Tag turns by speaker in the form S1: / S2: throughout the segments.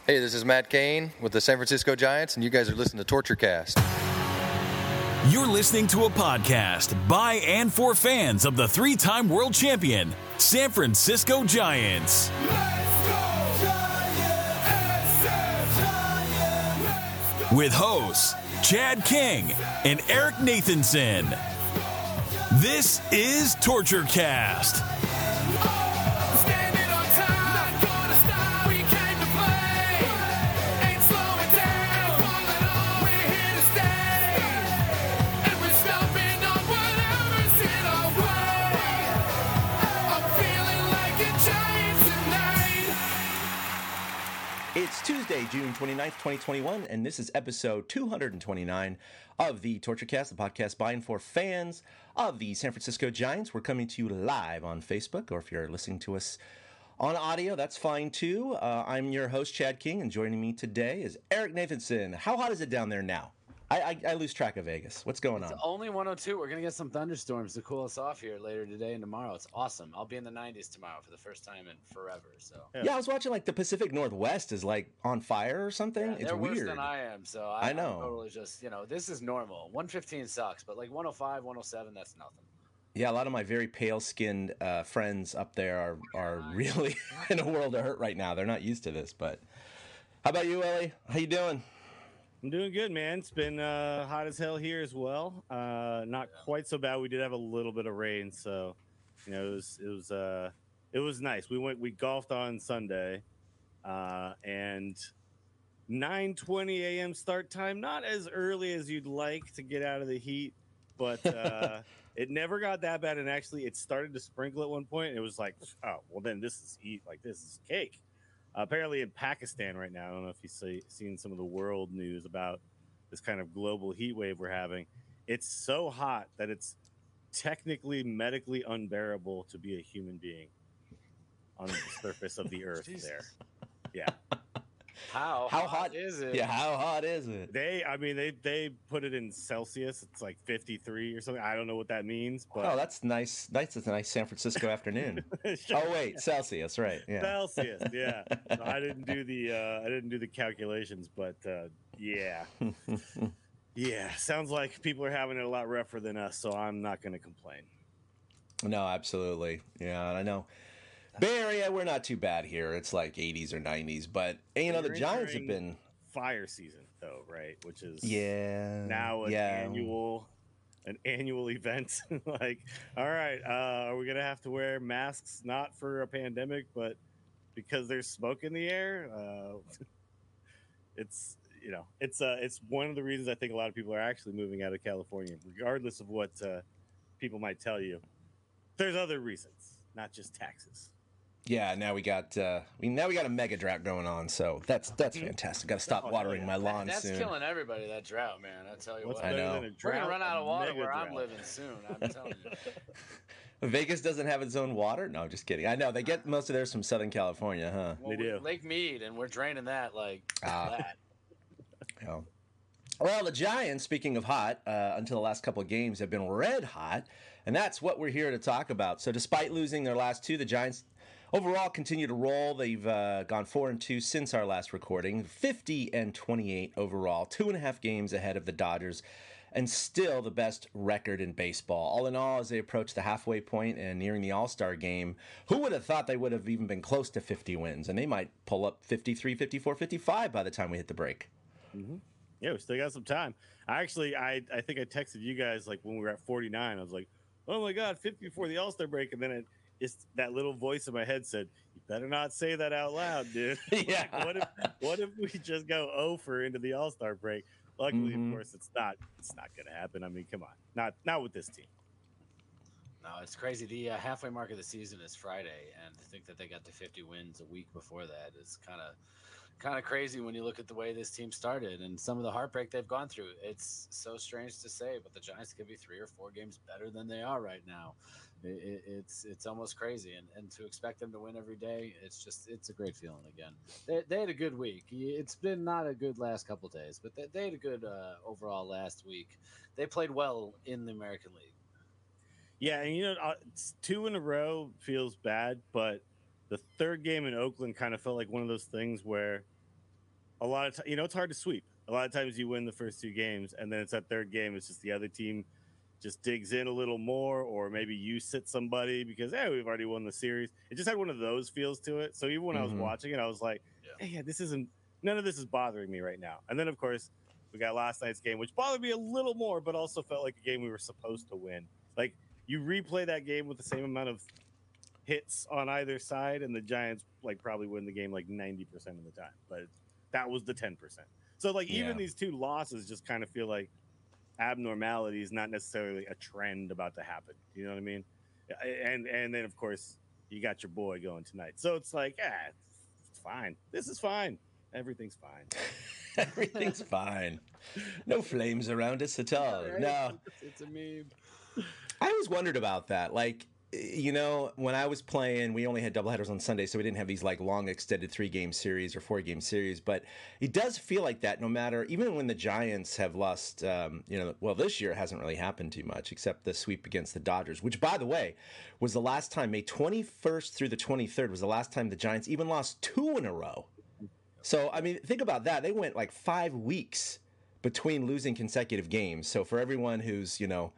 S1: Hey, this is Matt Cain with the San Francisco Giants, and you guys are listening to TortureCast.
S2: You're listening to a podcast by and for fans of the three-time world champion, San Francisco Giants. With hosts Chad King and Eric Nathanson. This is TortureCast.
S3: It's Tuesday, June 29th, 2021, and this is episode 229 of the TortureCast, the podcast by and for fans of the San Francisco Giants. We're coming to you live on Facebook, or if you're listening to us on audio, that's fine too. I'm your host, Chad King, and joining me today is Eric Nathanson. How hot is it down there now? I lose track of Vegas. What's going on?
S4: It's only 102. We're going to get some thunderstorms to cool us off here later today and tomorrow. It's awesome. I'll be in the 90s tomorrow for the first time in forever. So
S3: yeah, I was watching like the Pacific Northwest is like on fire or something.
S4: Yeah,
S3: it's
S4: they're
S3: weird.
S4: Worse than I am. So
S3: I know.
S4: I'm totally just, this is normal. 115 sucks, but like 105, 107, that's nothing.
S3: Yeah, a lot of my very pale-skinned friends up there are really in a world of hurt right now. They're not used to this, but how about you, Ellie? How you doing?
S5: I'm doing good, man. It's been hot as hell here as well. Not quite so bad. We did have a little bit of rain, so it was nice. We golfed on Sunday, and 9:20 a.m. start time. Not as early as you'd like to get out of the heat, but it never got that bad. And actually, it started to sprinkle at one point. And it was like, oh, well, then this is cake. Apparently in Pakistan right now, I don't know if you've seen some of the world news about this kind of global heat wave we're having. It's so hot that it's technically medically unbearable to be a human being on the surface of the earth there. Yeah.
S4: How hot is it?
S3: Yeah, how hot is it?
S5: They put it in Celsius. It's like 53 or something. I don't know what that means, but
S3: oh, that's nice. It's a nice San Francisco afternoon. Sure. Oh wait, Celsius, right? Yeah.
S5: Celsius, yeah. So I didn't do the calculations, but yeah. Yeah, sounds like people are having it a lot rougher than us, so I'm not going to complain.
S3: No, absolutely. Yeah, and I know Bay Area, we're not too bad here. It's like 80s or 90s, but the Giants have been
S5: fire season though, right? Which is
S3: now
S5: an annual event. Like, all right, are we gonna have to wear masks not for a pandemic, but because there's smoke in the air? It's one of the reasons I think a lot of people are actually moving out of California, regardless of what people might tell you. There's other reasons, not just taxes.
S3: Yeah, now we got a mega drought going on, so that's fantastic. Got to stop watering my lawn
S4: that's
S3: soon.
S4: That's killing everybody. That drought, man. I tell you what.
S3: I know.
S4: We're gonna run out of water where I'm living soon. I'm telling you.
S3: Vegas doesn't have its own water? No, just kidding. I know they get most of theirs from Southern California, huh?
S4: Well, they do. Lake Mead, and we're draining that like that.
S3: Yeah. Well, the Giants, speaking of hot, until the last couple of games have been red hot, and that's what we're here to talk about. So, despite losing their last two, the Giants overall continue to roll. They've gone 4-2 since our last recording, 50-28 overall, 2.5 games ahead of the Dodgers, and still the best record in baseball. All in all, as they approach the halfway point and nearing the All-Star game, who would have thought they would have even been close to 50 wins? And they might pull up 53, 54, 55 by the time we hit the break.
S5: Mm-hmm. Yeah, we still got some time. I think I texted you guys like when we were at 49. I was like, oh my God, 50 before the All-Star break. And then it's that little voice in my head said, you better not say that out loud, dude.
S3: Yeah.
S5: Like, what if we just go over into the All-Star break? Luckily, of course, it's not going to happen. I mean, come on. Not with this team.
S4: No, it's crazy. The halfway mark of the season is Friday, and to think that they got to 50 wins a week before that is kind of crazy when you look at the way this team started and some of the heartbreak they've gone through. It's so strange to say, but the Giants could be 3 or 4 games better than they are right now. It's almost crazy, and to expect them to win every day, it's a great feeling again. They had a good week. It's been not a good last couple of days, but they had a good overall last week. They played well in the American League.
S5: Yeah, and 2 in a row feels bad, but the third game in Oakland kind of felt like one of those things where a lot of it's hard to sweep. A lot of times you win the first 2 games, and then it's that third game. It's just the other team just digs in a little more, or maybe you sit somebody because we've already won the series. It just had one of those feels to it. So even when I was watching it, I was like, none of this is bothering me right now. And then of course we got last night's game, which bothered me a little more, but also felt like a game we were supposed to win. Like you replay that game with the same amount of hits on either side, and the Giants like probably win the game like 90% of the time, but that was the 10%. So like even these 2 losses just kind of feel like abnormalities, not necessarily a trend about to happen. You know what I mean? And then of course you got your boy going tonight, so it's like it's fine. This is fine. Everything's fine.
S3: Everything's fine. No flames around us at all.
S4: Right?
S3: No,
S4: It's a meme.
S3: I always wondered about that. Like, when I was playing, we only had doubleheaders on Sunday, so we didn't have these like long extended 3-game series or 4-game series. But it does feel like that no matter, even when the Giants have lost, this year it hasn't really happened too much except the sweep against the Dodgers, which, by the way, was the last time, May 21st through the 23rd was the last time the Giants even lost 2 in a row. So, I mean, think about that. They went like 5 weeks between losing consecutive games. So for everyone who's,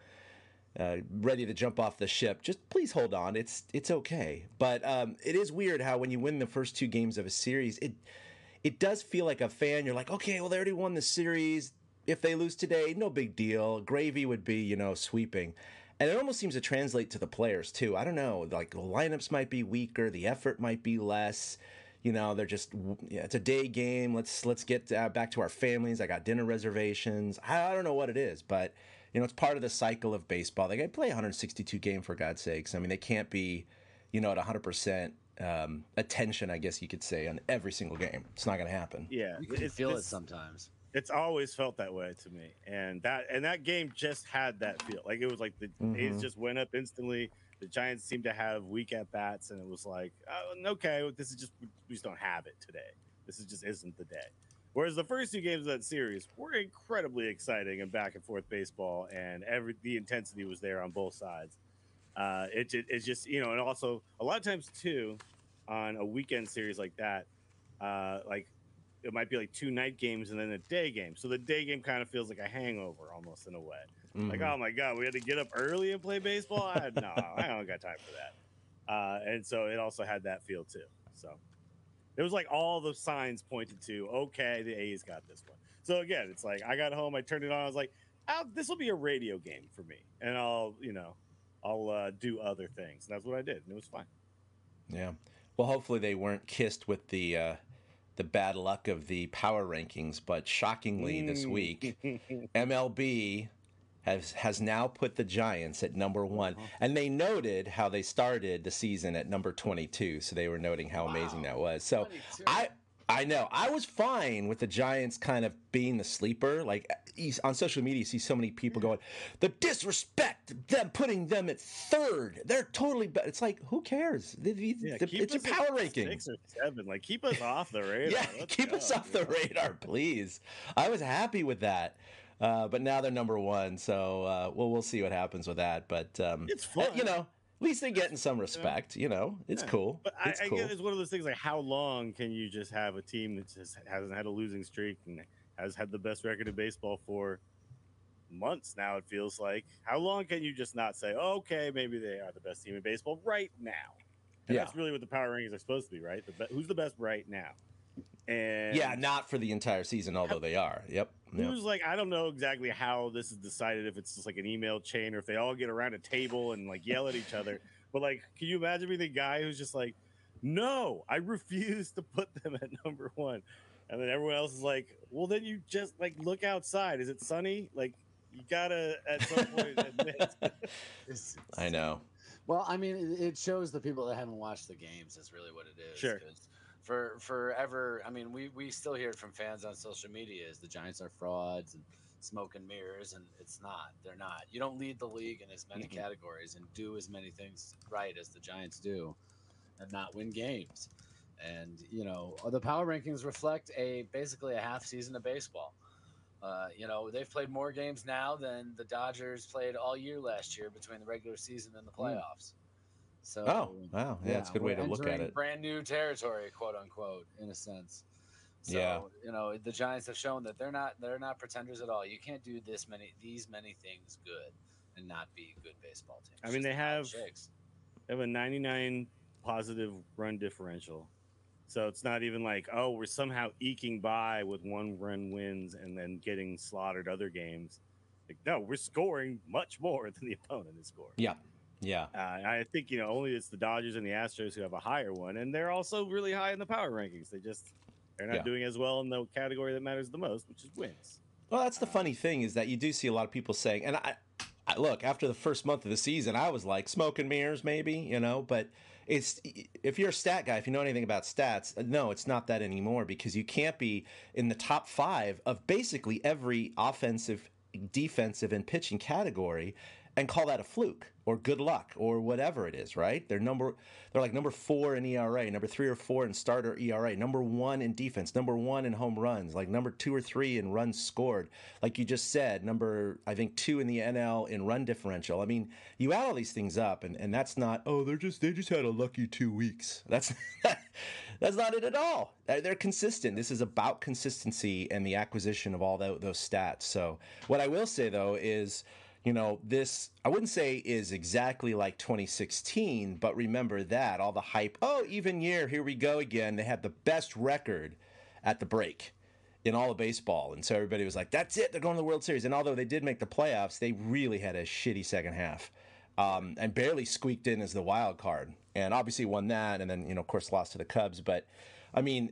S3: ready to jump off the ship, just please hold on. It's okay. But it is weird how when you win the first 2 games of a series, it does feel like a fan. You're like, okay, well, they already won the series. If they lose today, no big deal. Gravy would be, sweeping. And it almost seems to translate to the players, too. I don't know. Like, the lineups might be weaker. The effort might be less. They're just, it's a day game. Let's get back to our families. I got dinner reservations. I don't know what it is, but it's part of the cycle of baseball. They got to play 162 games, for God's sakes. I mean, they can't be, at 100% attention, I guess you could say, on every single game. It's not going to happen.
S5: Yeah,
S4: you can feel it sometimes.
S5: It's always felt that way to me, and that game just had that feel. Like it was like the A's just went up instantly. The Giants seemed to have weak at bats, and it was like, okay, this is just we just don't have it today. This just isn't the day. Whereas the first 2 games of that series were incredibly exciting and back and forth baseball, and the intensity was there on both sides. It's just and also a lot of times too, on a weekend series like that, like it might be like 2 night games and then a day game. So the day game kind of feels like a hangover almost in a way. Like, oh my God, we had to get up early and play baseball. I don't got time for that. And so it also had that feel too. So it was like all the signs pointed to, okay, the A's got this one. So again, it's like I got home, I turned it on, I was like, this will be a radio game for me, and I'll do other things. And that's what I did, and it was fine. Yeah.
S3: Well, hopefully they weren't kissed with the bad luck of the power rankings, but shockingly this week, MLB has now put the Giants at number 1, and they noted how they started the season at number 22, so they were noting how amazing that was. So 22. I know I was fine with the Giants kind of being the sleeper. Like on social media, you see so many people going, the disrespect, them putting them at 3rd. They're totally bad. It's like, who cares? It's a power ranking.
S5: 6 or 7. Like, keep us off the radar.
S3: Yeah, keep us off the radar, please. I was happy with that. But now they're number 1, so we'll see what happens with that. But
S5: it's fun.
S3: At least they're getting some respect. It's cool.
S5: But I guess it's one of those things like, how long can you just have a team that just hasn't had a losing streak and has had the best record in baseball for months now? It feels like. How long can you just not say, okay, maybe they are the best team in baseball right now? And that's really what the power rankings are supposed to be, right? Who's the best right now? And
S3: not for the entire season, although they are. Yep.
S5: Who's like, I don't know exactly how this is decided, if it's just like an email chain or if they all get around a table and like yell at each other. But like, can you imagine being the guy who's just like, no, I refuse to put them at number 1. And then everyone else is like, well, then you just like look outside. Is it sunny? Like, you gotta at some point admit.
S3: I know.
S4: Well, I mean, it shows the people that haven't watched the games is really what it is.
S5: Sure.
S4: For forever, I mean, we still hear it from fans on social media is the Giants are frauds and smoke and mirrors, and it's not. They're not. You don't lead the league in as many categories and do as many things right as the Giants do and not win games. And, the power rankings reflect basically a half season of baseball. They've played more games now than the Dodgers played all year last year between the regular season and the playoffs. So,
S3: wow. Yeah, it's a good way to look at it.
S4: Brand new territory, quote unquote, in a sense. So the Giants have shown that they're not pretenders at all. You can't do these many things good and not be a good baseball team.
S5: I mean, they have a 99 positive run differential. So it's not even like, oh, we're somehow eking by with 1-run wins and then getting slaughtered other games. Like, no, we're scoring much more than the opponent is scoring.
S3: Yeah. Yeah.
S5: I think, only it's the Dodgers and the Astros who have a higher one, and they're also really high in the power rankings. They're not doing as well in the category that matters the most, which is wins.
S3: Well, that's the funny thing is that you do see a lot of people saying, and I look, after the first month of the season, I was like smoke and mirrors maybe, but if you're a stat guy, if you know anything about stats, no, it's not that anymore, because you can't be in the top 5 of basically every offensive, defensive, and pitching category and call that a fluke or good luck or whatever it is, right? They're like number 4 in ERA, number 3 or 4 in starter ERA, number 1 in defense, number 1 in home runs, like number 2 or 3 in runs scored. Like you just said, number, I think, 2 in the NL in run differential. I mean, you add all these things up, and that's not, they just had a lucky 2 weeks. That's not it at all. They're consistent. This is about consistency and the acquisition of all those stats. So what I will say, though, is, this, I wouldn't say is exactly like 2016, but remember that, all the hype, even year, here we go again. They had the best record at the break in all of baseball. And so everybody was like, that's it, they're going to the World Series. And although they did make the playoffs, they really had a shitty second half and barely squeaked in as the wild card. And obviously won that, and then, of course, lost to the Cubs. But, I mean...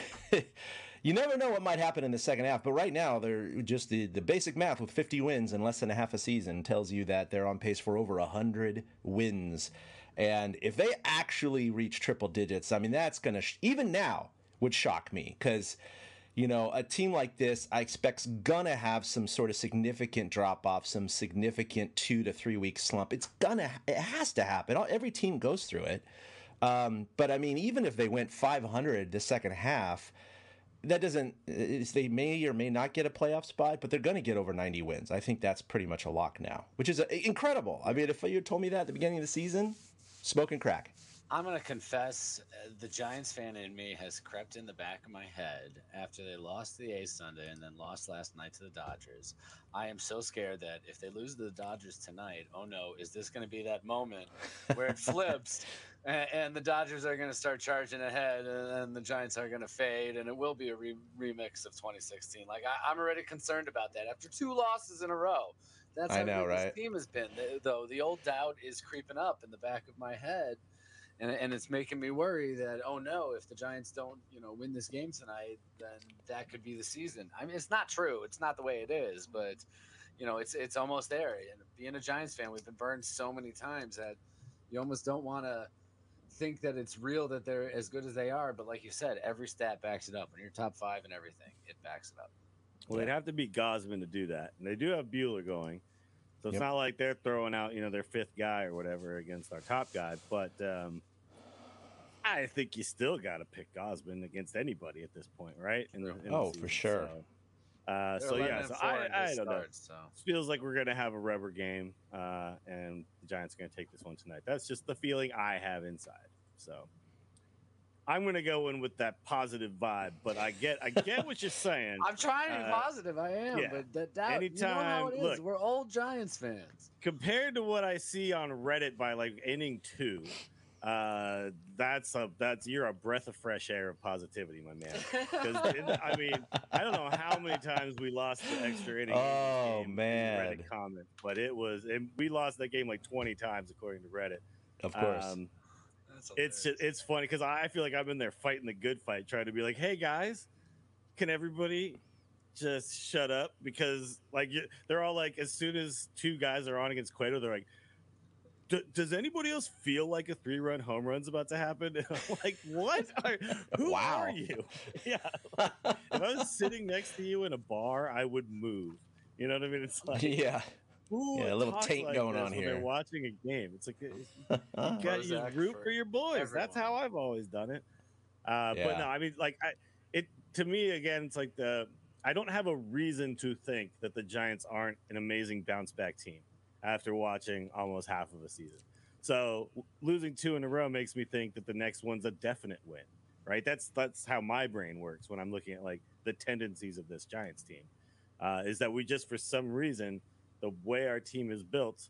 S3: You never know what might happen in the second half, but right now they're just the basic math with 50 wins in less than a half a season tells you that they're on pace for over 100 wins. And if they actually reach triple digits, I mean, that's going to, even now, would shock me because, a team like this, I expect's going to have some sort of significant drop-off, some significant 2 to 3 week slump. It has to happen. Every team goes through it. But, I mean, even if they went 500 the second half, that doesn't, they may or may not get a playoff spot, but they're going to get over 90 wins. I think that's pretty much a lock now, which is incredible. I mean, if you had told me that at the beginning of the season, smoke and crack.
S4: I'm going to confess, the Giants fan in me has crept in the back of my head after they lost to the A's Sunday and then lost last night to the Dodgers. I am so scared that if they lose to the Dodgers tonight, oh no, is this going to be that moment where it flips and the Dodgers are going to start charging ahead and the Giants are going to fade and it will be a remix of 2016. Like, I'm already concerned about that after 2 losses in a row. That's how good this team has been. Though the old doubt is creeping up in the back of my head. And it's making me worry that, oh no, if the Giants don't, win this game tonight, then that could be the season. I mean, it's not true. It's not the way it is, but it's almost there. And being a Giants fan, we've been burned so many times that you almost don't want to think that it's real that they're as good as they are. But like you said, every stat backs it up. When you're top 5 and everything, it backs it up.
S5: Well, they'd have to beat Gausman to do that. And they do have Buehler going. So it's not like they're throwing out, their 5th guy or whatever against our top guy. But I think you still got to pick Gausman against anybody at this point, right?
S3: For sure.
S5: I don't know. So. It feels like we're going to have a rubber game, and the Giants are going to take this one tonight. That's just the feeling I have inside. So I'm going to go in with that positive vibe, but I get what you're saying.
S4: I'm trying to be positive. I am, but that anytime, you know how it is. Look, we're old Giants fans.
S5: Compared to what I see on Reddit by like inning 2. You're a breath of fresh air of positivity, my man. I mean, I don't know how many times we lost the extra inning.
S3: Oh man!
S5: Reddit comment, but we lost that game like 20 times according to Reddit.
S3: Of course.
S5: It's funny because I feel like I've been there fighting the good fight, trying to be like, hey guys, can everybody just shut up? Because like they're all like, as soon as 2 guys are on against Cueto, they're like, does anybody else feel like a 3-run home run's about to happen? And I'm like, what? Who are you? Yeah. If I was sitting next to you in a bar, I would move. You know what I mean? It's like,
S3: a little taint
S5: like
S3: going on here.
S5: They're watching a game. It's like you root for your boys. Everyone. That's how I've always done it. But no, I mean, like to me again, it's like I don't have a reason to think that the Giants aren't an amazing bounce back team after watching almost half of a season. So losing 2 in a row makes me think that the next one's a definite win. right? That's how my brain works when I'm looking at like the tendencies of this Giants team. Is that we just, for some reason, the way our team is built,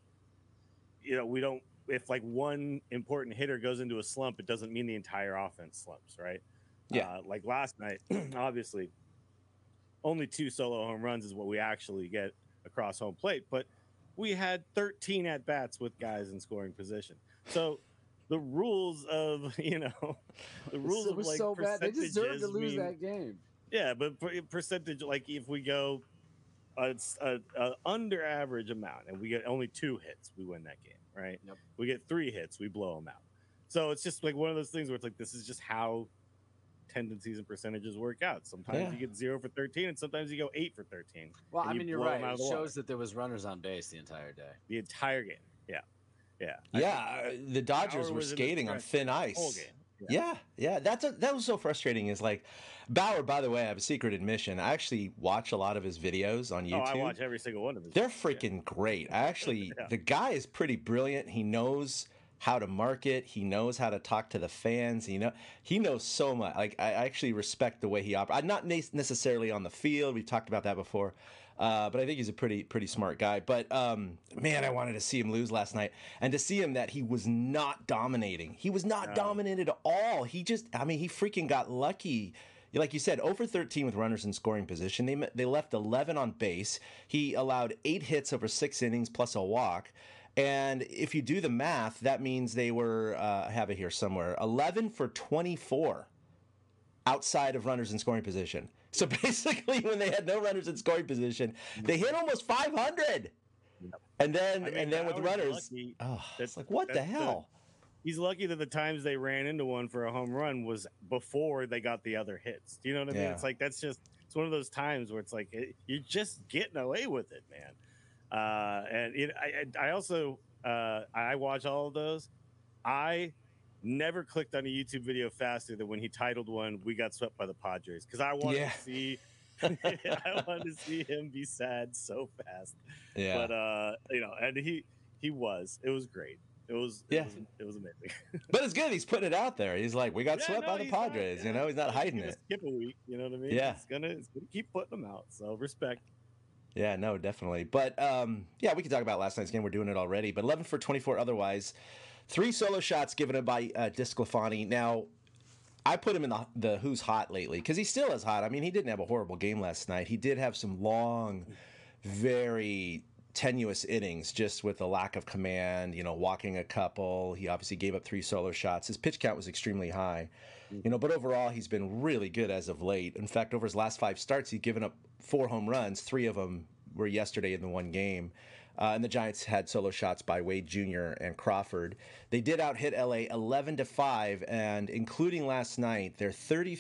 S5: we don't. If like one important hitter goes into a slump, it doesn't mean the entire offense slumps, right?
S3: Yeah.
S5: Like last night, obviously, only 2 solo home runs is what we actually get across home plate, but we had 13 at bats with guys in scoring position. So the rules of the rules
S6: it
S5: of
S6: was
S5: like
S6: so bad. They deserved to lose
S5: mean,
S6: that game.
S5: Yeah, but percentage, like if we go a under average amount and we get only 2 hits, we win that game, right?
S4: Yep.
S5: We get 3 hits, we blow them out. So it's just like one of those things where it's like, this is just how tendencies and percentages work out. Sometimes you get 0 for 13 and sometimes you go 8 for 13.
S4: Well, I mean, you're right. It shows
S5: water.
S4: that there was runners on base the entire day.
S5: The entire game. Yeah.
S3: The Dodgers were skating on thin ice.
S5: Whole game.
S3: Yeah. That was so frustrating. Is like Bauer. By the way, I have a secret admission. I actually watch a lot of his videos on YouTube.
S5: Oh, I watch every single one of his.
S3: They're freaking great. I actually, the guy is pretty brilliant. He knows how to market. He knows how to talk to the fans. He knows so much. Like I actually respect the way he operates. Not necessarily on the field. We've talked about that before. But I think he's a pretty smart guy. But man, I wanted to see him lose last night, and to see him that he was not dominating. He was not dominant at all. He freaking got lucky. Like you said, 0 for 13 with runners in scoring position. They left 11 on base. He allowed 8 hits over 6 innings plus a walk. And if you do the math, that means they were, I have it here somewhere, 11 for 24 outside of runners in scoring position. So basically, when they had no runners in scoring position, they hit almost 500. And then with runners, it's like, what the hell?
S5: He's lucky that the times they ran into one for a home run was before they got the other hits. Do you know what I mean? It's like it's one of those times where it's like you're just getting away with it, man. I also I watch all of those. I never clicked on a YouTube video faster than when he titled one "We got swept by the Padres" because I wanted to see. I wanted to see him be sad so fast. Yeah. But and he was. It was great. It was amazing.
S3: But it's good. He's putting it out there. He's like, we got swept by the Padres. He's not hiding it.
S5: Skip a week. You know what I mean?
S3: Yeah.
S5: It's gonna keep putting them out. So respect.
S3: Yeah, no, definitely. But we can talk about last night's game. We're doing it already. But 11 for 24 otherwise. 3 solo shots given up by DeSclafani. Now, I put him in the who's hot lately because he still is hot. I mean, he didn't have a horrible game last night. He did have some long, very tenuous innings just with a lack of command, walking a couple. He obviously gave up 3 solo shots. His pitch count was extremely high. But overall, he's been really good as of late. In fact, over his last 5 starts, he's given up 4 home runs. 3 of them were yesterday in the one game. And the Giants had solo shots by Wade Jr. and Crawford. They did out-hit LA 11-5, and including last night, they're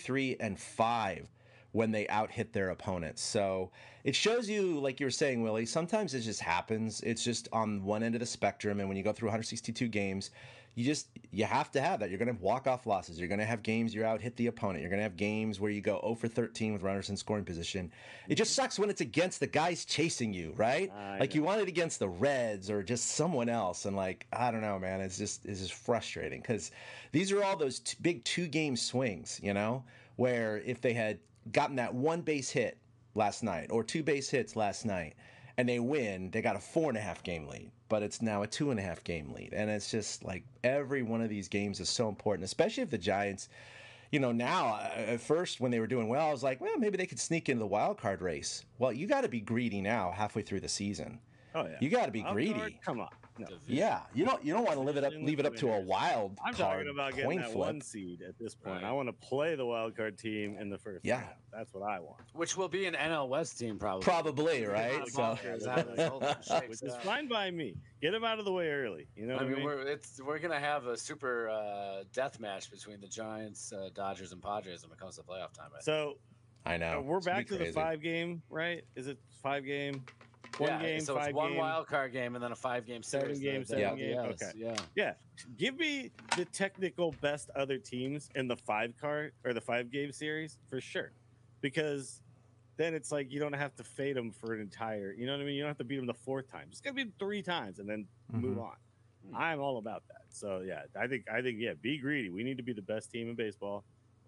S3: 33-5 when they out-hit their opponents. So it shows you, like you were saying, Willie, sometimes it just happens. It's just on one end of the spectrum, and when you go through 162 games, you have to have that. You're going to have walk-off losses. You're going to have games you're out hit the opponent. You're going to have games where you go 0 for 13 with runners in scoring position. It just sucks when it's against the guys chasing you, right? You want it against the Reds or just someone else, and I don't know, man. It's just frustrating because these are all those big 2-game swings, where if they had gotten that 1 base hit last night or 2 base hits last night and they win, they got a 4.5 game lead. But it's now a 2.5 game lead. And it's just like every one of these games is so important, especially if the Giants, now at first when they were doing well, I was like, well, maybe they could sneak into the wild card race. Well, you got to be greedy now halfway through the season.
S5: Oh, yeah.
S3: You got to be greedy.
S5: Come on. No.
S3: Yeah, you don't want to leave it up to a wild
S5: I'm
S3: card
S5: talking about getting that
S3: flip.
S5: 1 seed at this point. Right. I want to play the wild card team in the first round. That's what I want.
S4: Which will be an NL West team probably.
S3: Probably, right? So
S5: which is fine by me. Get them out of the way early. You know what I mean?
S4: We're gonna have a super death match between the Giants, Dodgers, and Padres when it comes to playoff time.
S3: I know.
S5: We're back to the 5-game, right? Is it 5-game? One game,
S4: so
S5: 5
S4: it's one
S5: game,
S4: wild card game and then a 5-game series.
S5: 7 game. Okay. Yeah. Give me the technical best other teams in the 5-game series for sure, because then it's like you don't have to fade them for an entire. You know what I mean? You don't have to beat them the 4th time. Just gotta beat them 3 times and then move on. I'm all about that. So I think be greedy. We need to be the best team in baseball.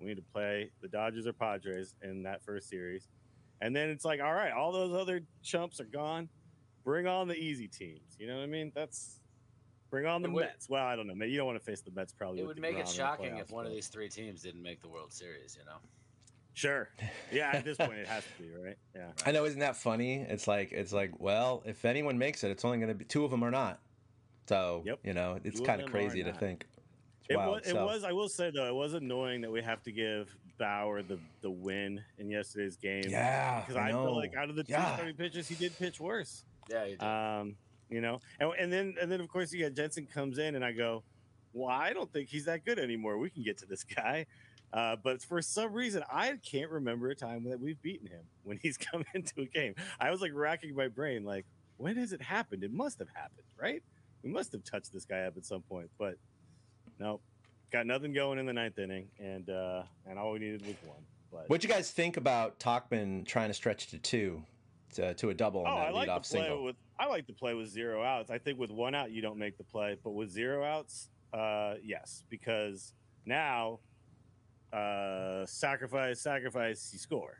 S5: We need to play the Dodgers or Padres in that first series. And then it's like, all right, all those other chumps are gone. Bring on the easy teams. You know what I mean? Bring on the Mets. Well, I don't know. You don't want to face the Mets probably.
S4: It would make it shocking if one of these three teams didn't make the World Series, you know?
S5: Sure. Yeah, at this point it has to be, right? Yeah.
S3: I know, isn't that funny? It's like, well, if anyone makes it, it's only going to be two of them are not. So, you know, it's kind of crazy to think.
S5: It was. I will say though, it was annoying that we have to give Bauer the win in yesterday's game.
S3: Yeah,
S5: because I feel like out of the two starting pitchers, he did pitch worse.
S4: Yeah, he did.
S5: You know, and then of course you got Jensen comes in, and I go, well, I don't think he's that good anymore. We can get to this guy, but for some reason I can't remember a time that we've beaten him when he's come into a game. I was like racking my brain, like, when has it happened? It must have happened, right? We must have touched this guy up at some point, but no, got nothing going in the ninth inning, and all we needed was one. But
S3: what'd you guys think about Tauchman trying to stretch to two, to a double on that leadoff single?
S5: I like to play with 0 outs. I think with 1 out you don't make the play, but with 0 outs, yes, because now sacrifice, you score.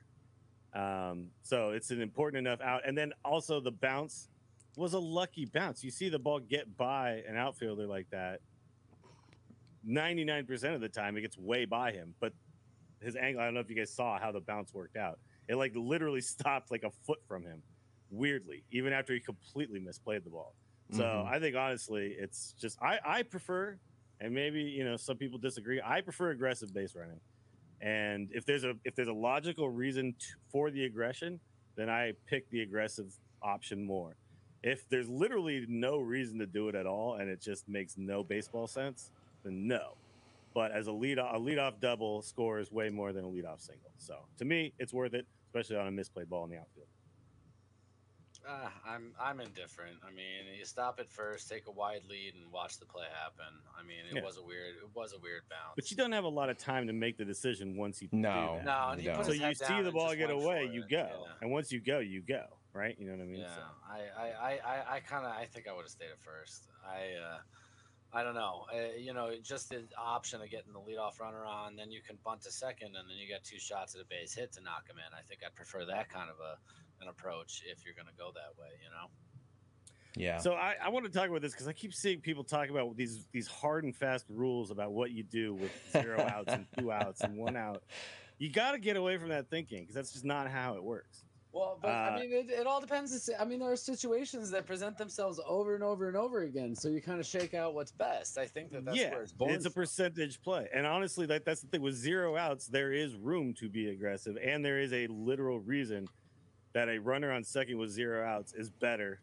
S5: So it's an important enough out, and then also the bounce was a lucky bounce. You see the ball get by an outfielder like that. 99% of the time it gets way by him, but his angle, I don't know if you guys saw how the bounce worked out. It like literally stopped like a foot from him, weirdly, even after he completely misplayed the ball. So I think honestly, it's just I prefer, and maybe you know some people disagree, I prefer aggressive base running. And if there's a logical reason for the aggression, then I pick the aggressive option more. If there's literally no reason to do it at all and it just makes no baseball sense, then no. But as a leadoff double scores way more than a leadoff single. So to me, it's worth it, especially on a misplayed ball in the outfield.
S4: I'm indifferent. I mean, you stop it first, take a wide lead, and watch the play happen. I mean, it was a weird bounce.
S5: But you don't have a lot of time to make the decision once you do that.
S4: No, and
S5: so you see the ball get away, you go, and once you go, right? You know what I mean?
S4: Yeah,
S5: so.
S4: I think I would have stayed at first. I don't know. You know, just the option of getting the leadoff runner on, then you can bunt to second, and then you got 2 shots at a base hit to knock him in. I think I'd prefer that kind of an approach if you're going to go that way, you know?
S3: Yeah.
S5: So I want to talk about this because I keep seeing people talk about these hard and fast rules about what you do with 0 outs and 2 outs and 1 out. You got to get away from that thinking because that's just not how it works.
S4: Well, but I mean, it all depends. I mean, there are situations that present themselves over and over and over again. So you kind of shake out what's best. I think that's where it's born.
S5: It's a percentage play. And honestly, that's the thing with 0 outs, there is room to be aggressive. And there is a literal reason that a runner on second with 0 outs is better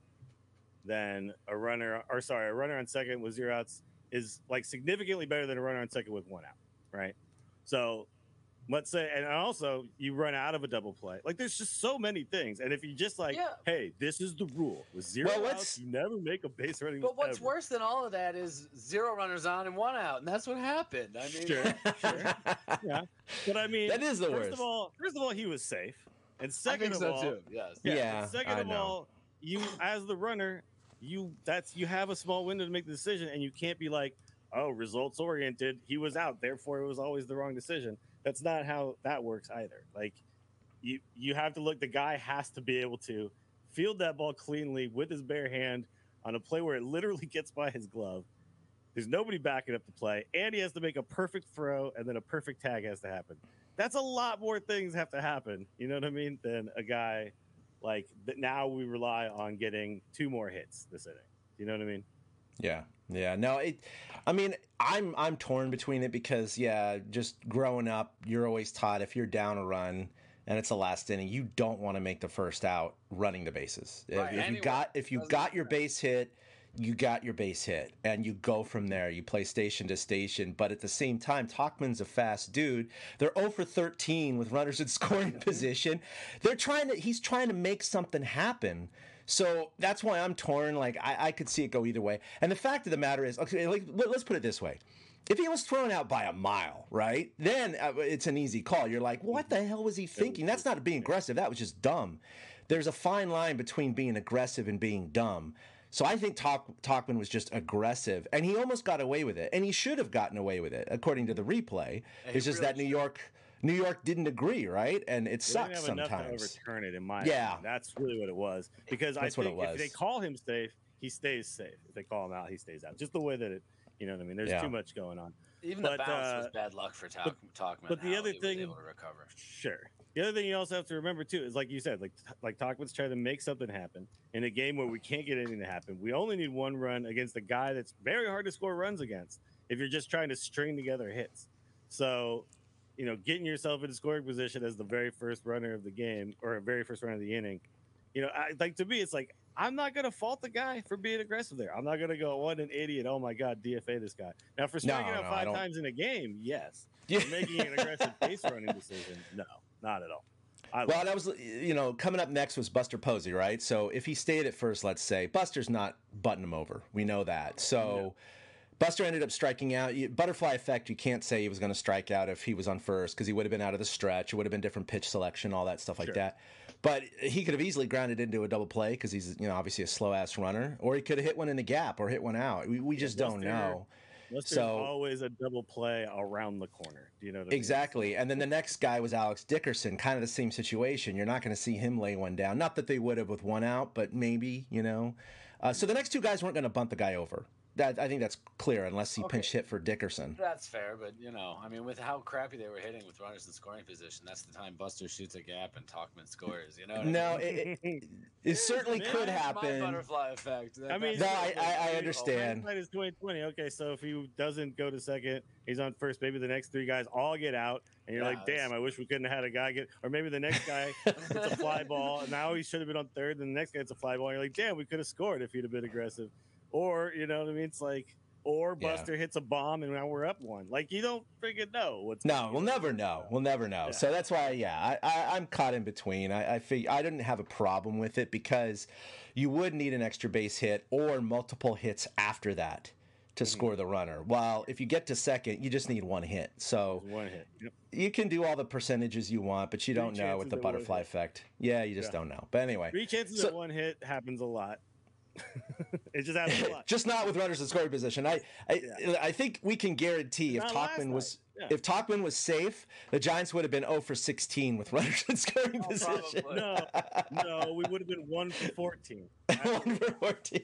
S5: than a runner on second with 0 outs is like significantly better than a runner on second with 1 out. Right. So let's say, and also you run out of a double play. Like there's just so many things. And if you just hey, this is the rule. With 0 outs, you never make a base running.
S4: But what's worse than all of that is 0 runners on and 1 out. And that's what happened. I mean,
S5: sure. Yeah. But I mean,
S3: that is the worst.
S5: First of all, he was safe. And second of all,
S4: too. Yes.
S3: Yeah.
S5: Second of all, you as the runner, you have a small window to make the decision, and you can't be like, oh, results oriented. He was out, therefore it was always the wrong decision. That's not how that works either. Like you have to look. The guy has to be able to field that ball cleanly with his bare hand on a play where it literally gets by his glove. There's nobody backing up the play, and he has to make a perfect throw, and then a perfect tag has to happen. That's a lot more things have to happen, you know what I mean, than a guy like that. Now we rely on getting 2 more hits this inning. You know what I mean?
S3: Yeah. No, I mean, I'm torn between it because, just growing up, you're always taught if you're down a run and it's the last inning, you don't want to make the first out running the bases.
S4: Right.
S3: If you got your base hit, you got your base hit, and you go from there. You play station to station, but at the same time, Tauchman's a fast dude. They're 0 for 13 with runners in scoring position. He's trying to make something happen. So that's why I'm torn. Like I could see it go either way. And the fact of the matter is, okay, let's put it this way. If he was thrown out by a mile, right, then it's an easy call. You're like, what the hell was he thinking? That's not being aggressive. That was just dumb. There's a fine line between being aggressive and being dumb. So I think Tauchman was just aggressive, and he almost got away with it, and he should have gotten away with it according to the replay. It's just that New York didn't agree, right? And it sucks
S5: sometimes.
S3: Sometimes.
S5: Enough to overturn it, in my opinion. That's really what it was. Because I think if they call him safe, he stays safe. If they call him out, he stays out. Just the way that it, you know what I mean? There's too much going on.
S4: Even the bounce was bad luck for Tauchman.
S5: But the other thing,
S4: able to recover.
S5: Sure. The other thing you also have to remember too is, like you said, like Tauchman's trying to make something happen in a game where we can't get anything to happen. We only need one run against a guy that's very hard to score runs against if you're just trying to string together hits. So, you know, getting yourself into scoring position as the very first runner of the game or very first runner of the inning, you know, to me, it's like, I'm not going to fault the guy for being aggressive there. I'm not going to go, what an idiot. Oh, my God, DFA this guy. Now, for striking out 5 times in a game, yes. For making an aggressive base running decision, no, not at all.
S3: Well, that was, you know, coming up next was Buster Posey, right? So if he stayed at first, let's say, Buster's not butting him over. We know that. So Buster ended up striking out. Butterfly effect, you can't say he was going to strike out if he was on first because he would have been out of the stretch. It would have been different pitch selection, all that stuff like that. But he could have easily grounded into a double play because he's, you know, obviously a slow-ass runner. Or he could have hit one in the gap or hit one out. We just don't know.
S5: Buster's always a double play around the corner. Do you know what I mean?
S3: Exactly. And then the next guy was Alex Dickerson, kind of the same situation. You're not going to see him lay one down. Not that they would have with one out, but maybe, you know. So the next two guys weren't going to bunt the guy over. I think that's clear, unless he pinch hit for Dickerson.
S4: That's fair, but, you know, I mean, with how crappy they were hitting with runners in scoring position, that's the time Buster shoots a gap and Tauchman scores, you know?
S3: No, it certainly could happen.
S4: My butterfly effect.
S3: I understand.
S5: Hindsight is 2020. Okay, so if he doesn't go to second, he's on first. Maybe the next 3 guys all get out, and you're like, damn, I wish we couldn't have had a guy get. Or maybe the next guy gets a fly ball, and now he should have been on third, and the next guy gets a fly ball, and you're like, damn, we could have scored if he'd have been aggressive. Or, you know what I mean? It's like, or Buster hits a bomb and now we're up 1. Like, you don't freaking know what's going on.
S3: We'll never know. We'll never know. Yeah. So that's why, I'm caught in between. I didn't have a problem with it because you would need an extra base hit or multiple hits after that to score the runner. While if you get to second, you just need 1 hit. So
S5: 1 hit. Yep.
S3: You can do all the percentages you want, but you don't know with the butterfly effect. Yeah, you just don't know. But anyway.
S5: 3 chances at 1 hit happens a lot. It just happens a lot.
S3: Just not with runners in scoring position. I think we can guarantee if Tauchman was safe, the Giants would have been 0 for 16 with runners in scoring position.
S5: No, we would have been 1 for 14.
S3: 1 for 14.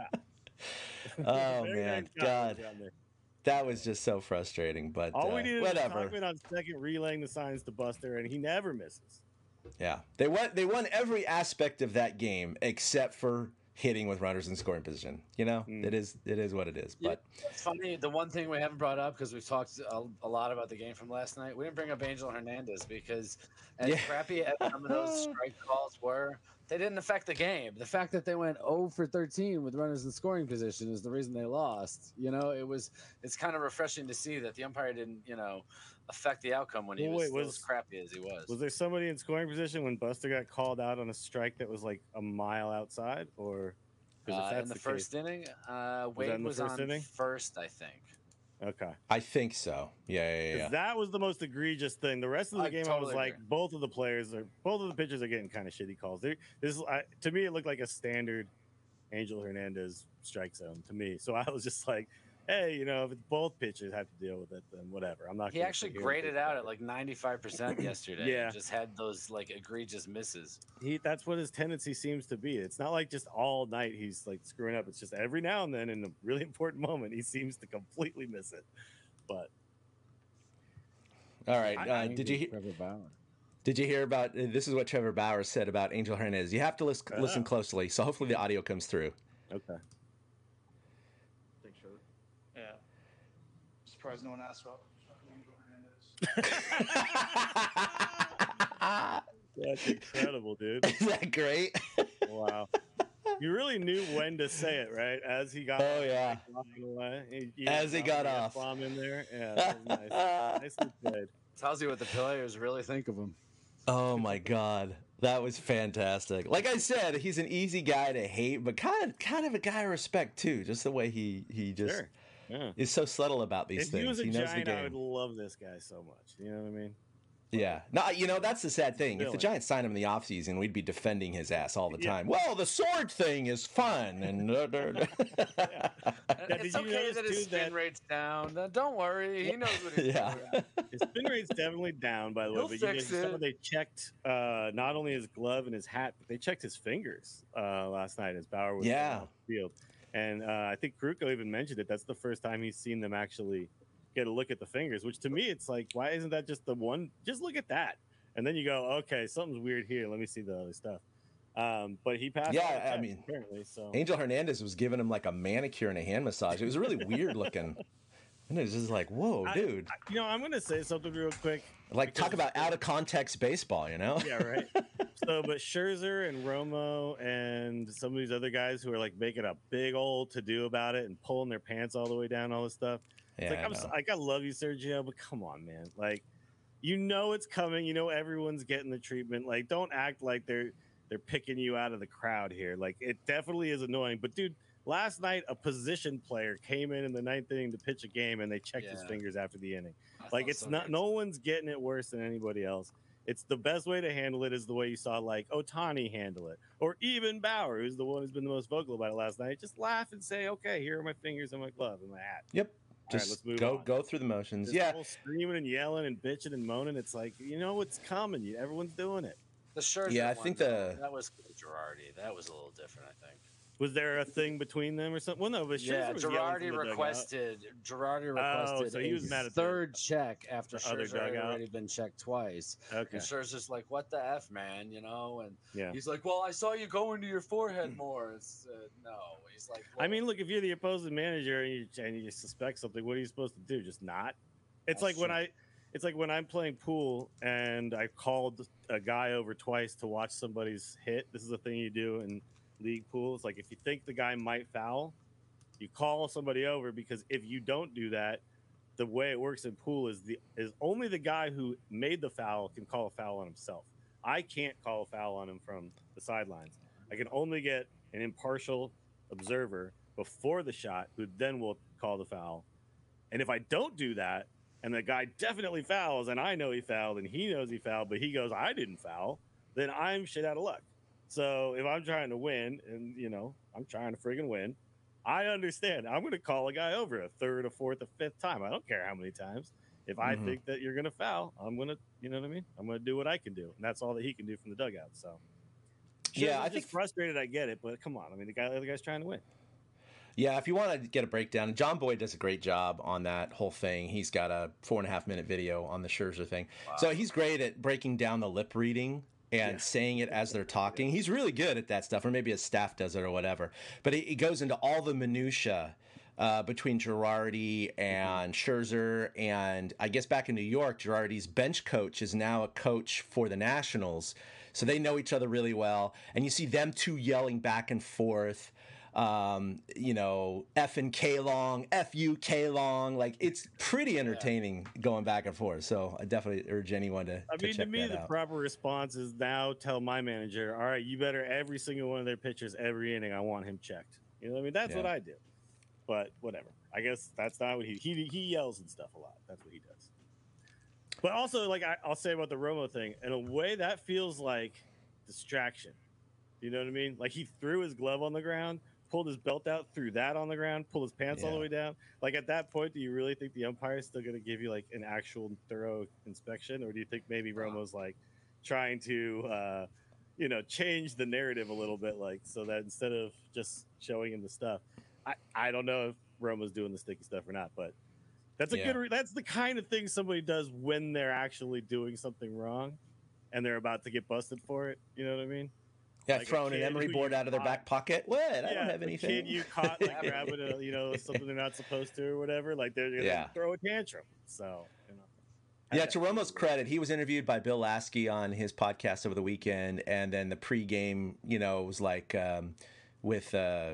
S3: Oh man, God. That was just so frustrating. But
S5: all we needed was Tauchman on second relaying the signs to Buster, and he never misses.
S3: Yeah, they won every aspect of that game except for hitting with runners in scoring position. You know, it is what it is. But
S4: it's funny. The one thing we haven't brought up, because we've talked a lot about the game from last night, we didn't bring up Angel Hernandez because as crappy as some of those strike calls were, they didn't affect the game. The fact that they went 0 for 13 with runners in scoring position is the reason they lost. You know, it's kind of refreshing to see that the umpire didn't, you know, affect the outcome when he was as crappy as he was.
S5: Was there somebody in scoring position when Buster got called out on a strike that was like a mile outside, or
S4: in the first inning? Wade was on first, I think.
S5: Okay,
S3: I think so. Yeah.
S5: That was the most egregious thing. The rest of the game, I was like, both of the pitchers are getting kind of shitty calls. To me, it looked like a standard Angel Hernandez strike zone to me. So I was just like, hey, you know, if both pitchers have to deal with it, then whatever. I'm not.
S4: He actually graded out at like 95% yesterday.
S5: Yeah,
S4: and just had those like egregious misses.
S5: That's what his tendency seems to be. It's not like just all night he's like screwing up. It's just every now and then in a really important moment he seems to completely miss it. But
S3: all right, did you hear about this? Is what Trevor Bauer said about Angel Hernandez. You have to listen closely, so hopefully the audio comes through.
S5: Okay.
S6: Surprised no one asked about Angel Hernandez.
S5: That's incredible, dude.
S3: Is that great?
S5: Wow. You really knew when to say it, right? As he got walking away.
S3: As he got off.
S5: Bomb in there. Yeah, that was nice. Nicely played.
S4: Tells you what the players really think of him.
S3: Oh my God. That was fantastic. Like I said, he's an easy guy to hate, but kind of a guy I respect too. Just the way he just is so subtle about these things.
S5: If he was a
S3: knows
S5: Giant,
S3: the game.
S5: I would love this guy so much. You know what I mean?
S3: Yeah. No, that's the sad thing. If the Giants signed him in the offseason, we'd be defending his ass all the time. Well, the sword thing is fun. And
S4: It's okay that his spin rate's down. Don't worry. He knows what he's doing.
S5: His spin rate's definitely down, by the way.
S4: He'll fix it.
S5: They checked not only his glove and his hat, but they checked his fingers last night as Bauer was on the field. And I think Kruko even mentioned it. That's the first time he's seen them actually get a look at the fingers, which to me, it's like, why isn't that just the one? Just look at that. And then you go, okay, something's weird here. Let me see the other stuff. But he passed.
S3: Yeah, I mean,
S5: apparently. So
S3: Angel Hernandez was giving him like a manicure and a hand massage. It was really weird looking. And it was just like, whoa, dude.
S5: I'm going to say something real quick.
S3: Like, talk about out of context baseball,
S5: Yeah, right. But Scherzer and Romo and some of these other guys who are like making a big old to-do about it and pulling their pants all the way down, all this stuff.
S3: Yeah,
S5: it's like, I love you, Sergio, but come on, man. Like, it's coming. Everyone's getting the treatment. Like, don't act like they're picking you out of the crowd here. Like, it definitely is annoying. But, dude, last night a position player came in the ninth inning to pitch a game, and they checked his fingers after the inning. Like, it's not. No one's getting it worse than anybody else. It's the best way to handle it is the way you saw like Ohtani handle it, or even Bauer, who's the one who's been the most vocal about it last night. Just laugh and say, "Okay, here are my fingers and my glove and my hat."
S3: Yep.
S5: Just
S3: let's go through the motions.
S5: This whole screaming and yelling and bitching and moaning. It's like, what's coming. Everyone's doing it.
S4: The Scherzer
S3: I think
S4: that was Girardi. That was a little different, I think.
S5: Was there a thing between them or something? Well, no, but Scherzer was
S4: Girardi requested.
S5: So he was mad at
S4: third check after
S5: other
S4: Scherzer had
S5: dugout.
S4: already been checked twice.
S5: Okay.
S4: And Scherzer's like, "What the f, man?" And
S5: yeah.
S4: he's like, "Well, I saw you go into your forehead more." It's no. He's like,
S5: I mean, look, if you're the opposing manager and you suspect something, what are you supposed to do? Just not? It's like when I'm playing pool and I called a guy over twice to watch somebody's hit. This is a thing you do in league pool. It's like if you think the guy might foul, you call somebody over, because if you don't do that, the way it works in pool is only the guy who made the foul can call a foul on himself. I can't call a foul on him from the sidelines. I can only get an impartial observer before the shot who then will call the foul. And if I don't do that, and the guy definitely fouls, and I know he fouled, and he knows he fouled, but he goes, I didn't foul, then I'm shit out of luck. So if I'm trying to win, and, I'm trying to friggin' win, I understand. I'm going to call a guy over a third, a fourth, a fifth time. I don't care how many times. If I think that you're going to foul, I'm going to, you know what I mean? I'm going to do what I can do. And that's all that he can do from the dugout. So, I think frustrated, I get it, but come on. I mean, the guy's trying to win.
S3: Yeah, if you want to get a breakdown, John Boyd does a great job on that whole thing. He's got a 4.5-minute video on the Scherzer thing. Wow. So he's great at breaking down the lip reading and saying it as they're talking. He's really good at that stuff, or maybe his staff does it or whatever. But he goes into all the minutia between Girardi and Scherzer. And I guess back in New York, Girardi's bench coach is now a coach for the Nationals. So they know each other really well. And you see them two yelling back and forth. F and K long, F-U K long. Like, it's pretty entertaining going back and forth. So I definitely urge anyone to check
S5: to me,
S3: that
S5: the
S3: out.
S5: proper response is now tell my manager, all right, you better every single one of their pitchers, every inning, I want him checked. You know what I mean? That's what I do. But whatever. I guess that's not what he yells and stuff a lot. That's what he does. But also, like I'll say about the Romo thing, in a way that feels like distraction. You know what I mean? Like, he threw his glove on the ground, pulled his belt out, threw that on the ground, pulled his pants all the way down. Like, at that point, do you really think the umpire is still going to give you like an actual thorough inspection, or do you think maybe Romo's like trying to, change the narrative a little bit, like, so that instead of just showing him the stuff, I don't know if Romo's doing the sticky stuff or not, but that's that's the kind of thing somebody does when they're actually doing something wrong, and they're about to get busted for it. You know what I mean?
S3: Yeah, like throwing an emery board out of their back pocket. What? I don't have anything.
S5: Kid you caught like grabbing something they're not supposed to or whatever. Like, they're gonna throw a tantrum. So,
S3: Yeah, to Romo's credit, he was interviewed by Bill Lasky on his podcast over the weekend, and then the pregame, was like with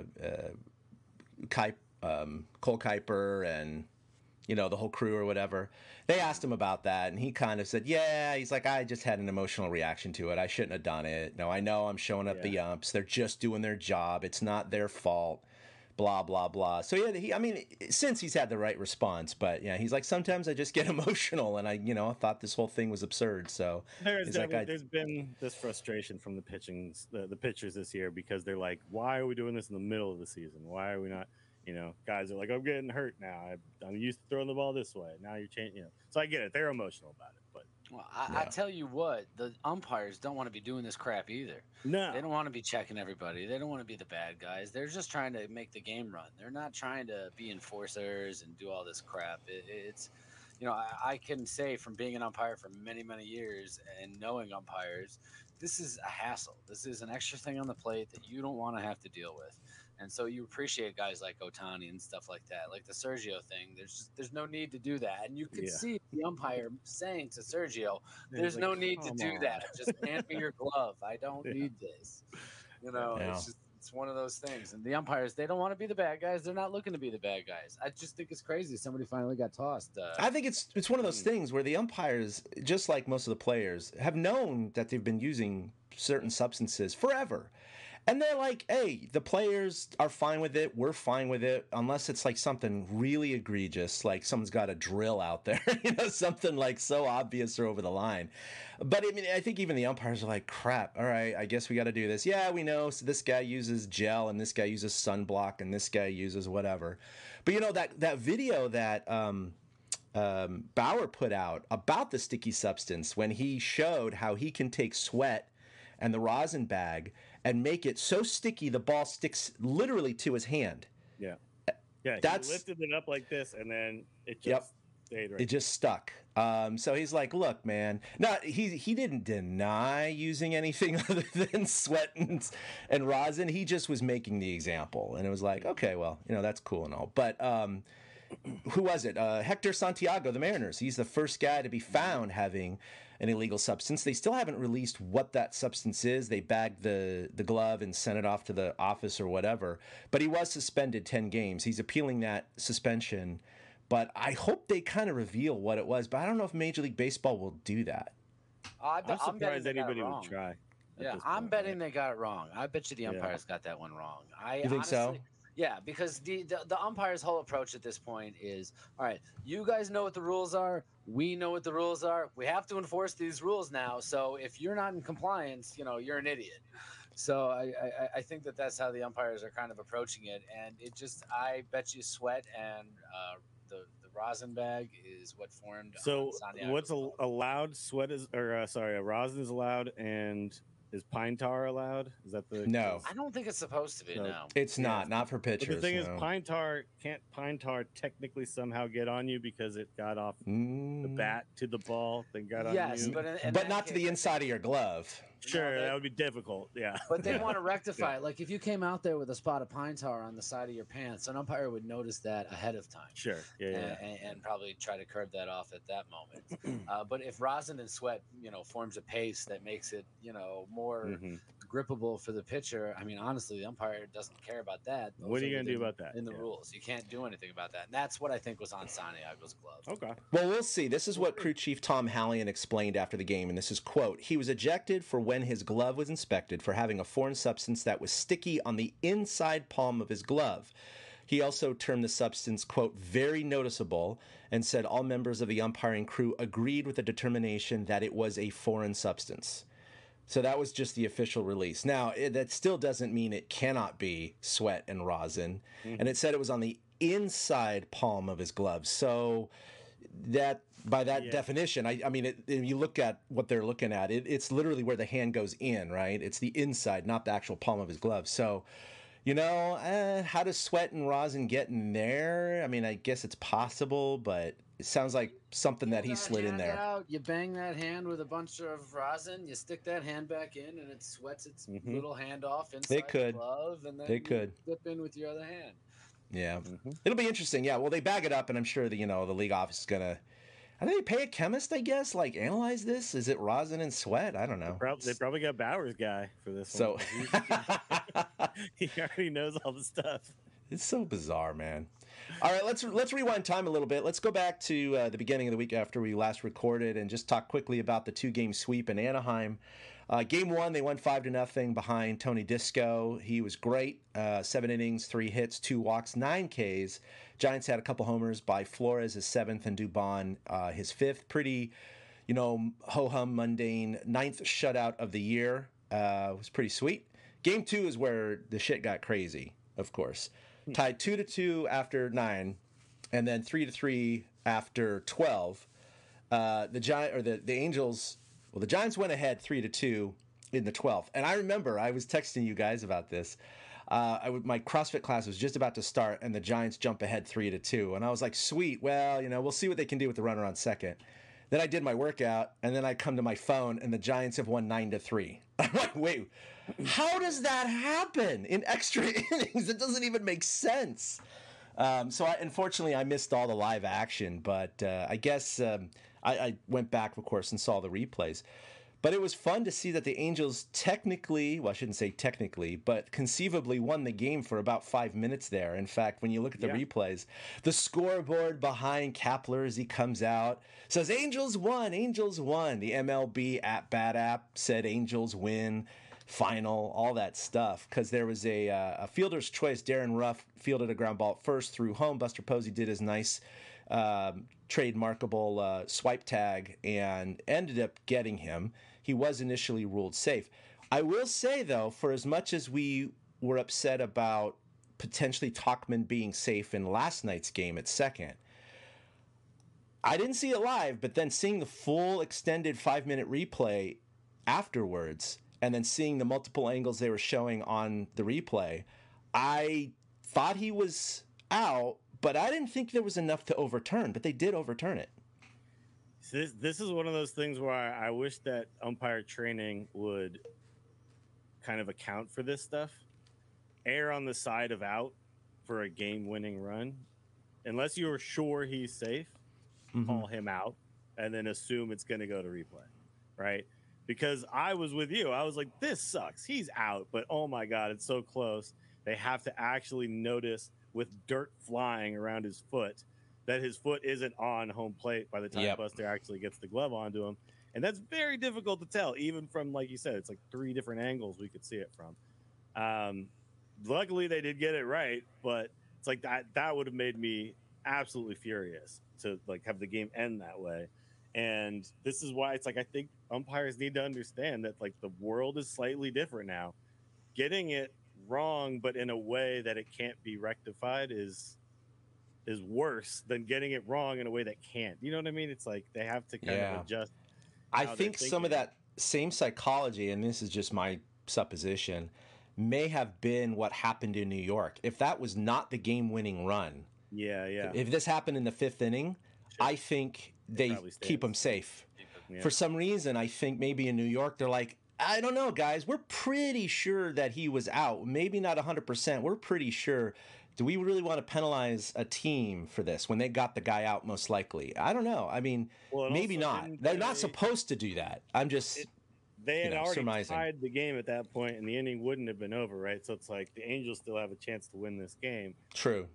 S3: Cole Kuiper and the whole crew or whatever. They asked him about that, and he kind of said, he's like, I just had an emotional reaction to it. I shouldn't have done it. No, I know I'm showing up the umps. They're just doing their job. It's not their fault. blah, blah, blah. So, yeah, since he's had the right response, but yeah, he's like, sometimes I just get emotional, and I thought this whole thing was absurd. So
S5: there's been this frustration from the pitchers this year because they're like, why are we doing this in the middle of the season? Why are we not, guys are like, I'm getting hurt now. I'm used to throwing the ball this way. Now you're changing, So I get it. They're emotional about it, but.
S4: Well, I tell you what, the umpires don't want to be doing this crap either.
S5: No.
S4: They don't want to be checking everybody. They don't want to be the bad guys. They're just trying to make the game run. They're not trying to be enforcers and do all this crap. It's, I can say from being an umpire for many, many years and knowing umpires, this is a hassle. This is an extra thing on the plate that you don't want to have to deal with. And so you appreciate guys like Ohtani and stuff like that, like the Sergio thing. There's no need to do that, and you can see the umpire saying to Sergio, "There's no need to do that. Just hand me your glove. I don't need this." It's one of those things. And the umpires, they don't want to be the bad guys. They're not looking to be the bad guys. I just think it's crazy. Somebody finally got tossed.
S3: I think it's one of those things where the umpires, just like most of the players, have known that they've been using certain substances forever. And they're like, hey, the players are fine with it. We're fine with it, unless it's like something really egregious, like someone's got a drill out there, something like so obvious or over the line. But I think even the umpires are like, crap, all right, I guess we got to do this. Yeah, we know. So this guy uses gel, and this guy uses sunblock, and this guy uses whatever. But that video that Bauer put out about the sticky substance, when he showed how he can take sweat and the rosin bag and make it so sticky the ball sticks literally to his hand.
S5: Yeah. Yeah, he lifted it up like this, and then it just stayed right.
S3: It just stuck. So he's like, look, man. No, he didn't deny using anything other than sweat and rosin. He just was making the example. And it was like, okay, well, that's cool and all. But who was it? Hector Santiago, the Mariners. He's the first guy to be found having an illegal substance. They still haven't released what that substance is. They bagged the glove and sent it off to the office or whatever. But he was suspended 10 games. He's appealing that suspension. But I hope they kind of reveal what it was. But I don't know if Major League Baseball will do that.
S5: I'm surprised anybody would try.
S4: Yeah, I'm betting they got it wrong. I bet you the umpires got that one wrong.
S3: You think so?
S4: Yeah, because the umpire's whole approach at this point is, all right, you guys know what the rules are. We know what the rules are. We have to enforce these rules now. So if you're not in compliance, you're an idiot. So I think that's how the umpires are kind of approaching it. And I bet you sweat and the rosin bag is what formed.
S5: So what's allowed? Rosin is allowed, and is pine tar allowed? Is that the
S3: no?
S4: I don't think it's supposed to be. No,
S3: it's not for pitchers.
S5: But the thing is, can't pine tar technically somehow get on you because it got off the bat to the ball, then got on you?
S4: Yes,
S3: but not to the inside of your glove.
S5: Sure, that would be difficult. Yeah,
S4: but they want to rectify it. Like if you came out there with a spot of pine tar on the side of your pants, an umpire would notice that ahead of time.
S5: Sure,
S4: and probably try to curb that off at that moment. But if rosin and sweat, forms a paste that makes it, more grippable for the pitcher. I mean, honestly, the umpire doesn't care about that.
S5: What are you going to do about that?
S4: In the rules, you can't do anything about that. And that's what I think was on Santiago's glove.
S5: Okay.
S3: Well, we'll see. This is what crew chief Tom Hallion explained after the game, and this is, quote, he was ejected for when his glove was inspected for having a foreign substance that was sticky on the inside palm of his glove. He also termed the substance, quote, very noticeable, and said all members of the umpiring crew agreed with the determination that it was a foreign substance. So that was just the official release. Now, that still doesn't mean it cannot be sweat and rosin. And it said it was on the inside palm of his glove. So that, by that definition, I mean, if you look at what they're looking at, it's literally where the hand goes in, right? It's the inside, not the actual palm of his glove. So, how does sweat and rosin get in there? I mean, I guess it's possible, but it sounds like something that he slid in there.
S4: You bang that hand with a bunch of rosin, you stick that hand back in, and it sweats its little hand off inside the glove, and then you dip in with your other hand.
S3: Yeah. It'll be interesting. Yeah, well, they bag it up, and I'm sure the league office is going to... I think they pay a chemist, I guess, analyze this. Is it rosin and sweat? I don't know.
S5: They probably got Bauer's guy for this one. He already knows all the stuff.
S3: It's so bizarre, man. All right, let's rewind time a little bit. Let's go back to the beginning of the week after we last recorded and just talk quickly about the 2-game sweep in Anaheim. Game 1, they won 5-0 behind Tony Disco. He was great. 7 innings, 3 hits, 2 walks, 9 Ks. Giants had a couple homers by Flores, his 7th, and Dubon, his 5th. Pretty, ho-hum, mundane 9th shutout of the year. It was pretty sweet. Game 2 is where the shit got crazy, of course. Tied 2-2 after 9, and then 3-3 after 12. The Angels... Well, the Giants went ahead 3-2 in the 12th. And I remember I was texting you guys about this. My CrossFit class was just about to start, and the Giants jump ahead 3-2. And I was like, sweet, well, we'll see what they can do with the runner on second. Then I did my workout, and then I come to my phone, and the Giants have won 9-3. I'm like, wait, how does that happen in extra innings? It doesn't even make sense. Unfortunately, I missed all the live action, but I guess I went back, of course, and saw the replays. But it was fun to see that the Angels technically, well, I shouldn't say technically, but conceivably won the game for about 5 minutes there. In fact, when you look at the replays, the scoreboard behind Kapler as he comes out says, Angels won, Angels won. The MLB at-bat app said Angels win, final, all that stuff. Because there was a fielder's choice. Darren Ruff fielded a ground ball at first through home. Buster Posey did his nice trademarkable swipe tag and ended up getting him. He was initially ruled safe. I will say, though, for as much as we were upset about potentially Tauchman being safe in last night's game at second, I didn't see it live, but then seeing the full extended 5-minute replay afterwards and then seeing the multiple angles they were showing on the replay, I thought he was out, but I didn't think there was enough to overturn, but they did overturn it.
S5: This is one of those things where I wish that umpire training would kind of account for this stuff. Err on the side of out for a game-winning run. Unless you're sure he's safe, call him out and then assume it's going to go to replay, right? Because I was with you. I was like, this sucks. He's out, but oh my God, it's so close. They have to actually notice with dirt flying around his foot that his foot isn't on home plate by the time Buster actually gets the glove onto him. And that's very difficult to tell, even from, like you said, it's like 3 different angles we could see it from. Luckily, they did get it right, but it's like that would have made me absolutely furious to like have the game end that way. And this is why it's like I think umpires need to understand that like the world is slightly different now. Getting it wrong, but in a way that it can't be rectified is worse than getting it wrong in a way that can't. You know what I mean? It's like they have to kind of adjust.
S3: I think some of that same psychology, and this is just my supposition, may have been what happened in New York. If that was not the game-winning run, if this happened in the 5th inning, I think they keep him safe. For some reason, I think maybe in New York, they're like, I don't know, guys. We're pretty sure that he was out. Maybe not 100%. We're pretty sure. Do we really want to penalize a team for this when they got the guy out most likely? I don't know. I mean, maybe not. They're not supposed to do that. I'm just
S5: they had already
S3: surmising.
S5: tied the game at that point, and the inning wouldn't have been over, right? So it's like the Angels still have a chance to win this game.
S3: True.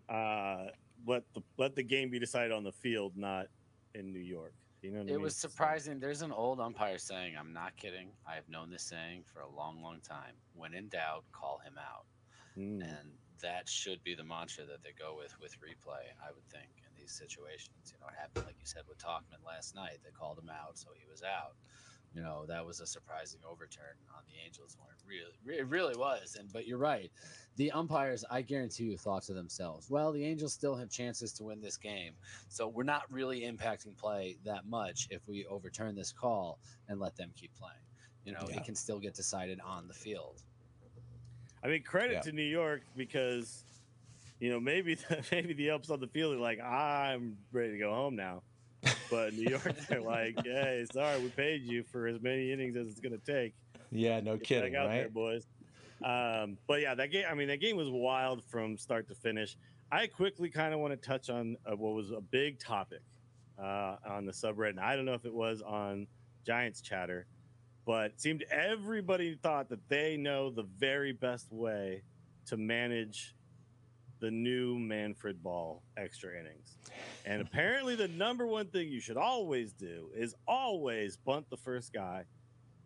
S5: Let the game be decided on the field, not in New York. You know what I mean?
S4: It was surprising. There's an old umpire saying, I'm not kidding. I have known this saying for a long, long time. When in doubt, call him out. And that should be the mantra that they go with replay, I would think, in these situations. It happened, like you said, with Tauchman last night. They called him out, so he was out. That was a surprising overturn on the Angels one. It really was. But you're right. The umpires, I guarantee you, thought to themselves, well, the Angels still have chances to win this game. So we're not really impacting play that much if we overturn this call and let them keep playing. It can still get decided on the field.
S5: I mean, credit to New York because, maybe the umps on the field are like, I'm ready to go home now. But New York, they're like, hey, sorry, we paid you for as many innings as it's going to take.
S3: Yeah, no kidding,
S5: out
S3: right?
S5: there, boys. But yeah, that game was wild from start to finish. I quickly kind of want to touch on what was a big topic on the subreddit. And I don't know if it was on Giants chatter, but it seemed everybody thought that they know the very best way to manage the new Manfred Ball extra innings. And apparently the number one thing you should always do is always bunt the first guy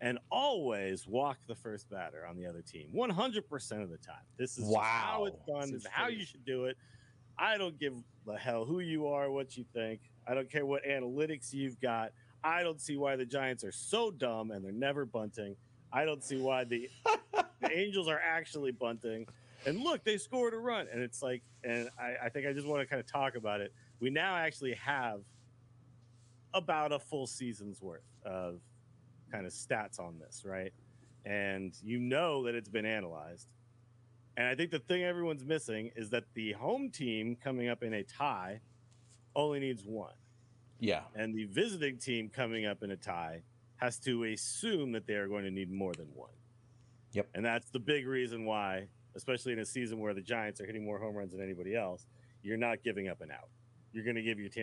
S5: and always walk the first batter on the other team 100% of the time. This is just how it's done. This is how you should do it. I don't give a hell who you are, what you think. I don't care what analytics you've got. I don't see why the Giants are so dumb and they're never bunting. I don't see why the Angels are actually bunting. And look, they scored a run. And it's like, and I think I just want to kind of talk about it. We now actually have about a full season's worth of kind of stats on this, right? And you know that it's been analyzed. And I think the thing everyone's missing is that the home team coming up in a tie only needs one.
S3: Yeah.
S5: And the visiting team coming up in a tie has to assume that they are going to need more than one.
S3: Yep.
S5: And that's the big reason why, especially in a season where the Giants are hitting more home runs than anybody else, you're not giving up an out. You're going to give your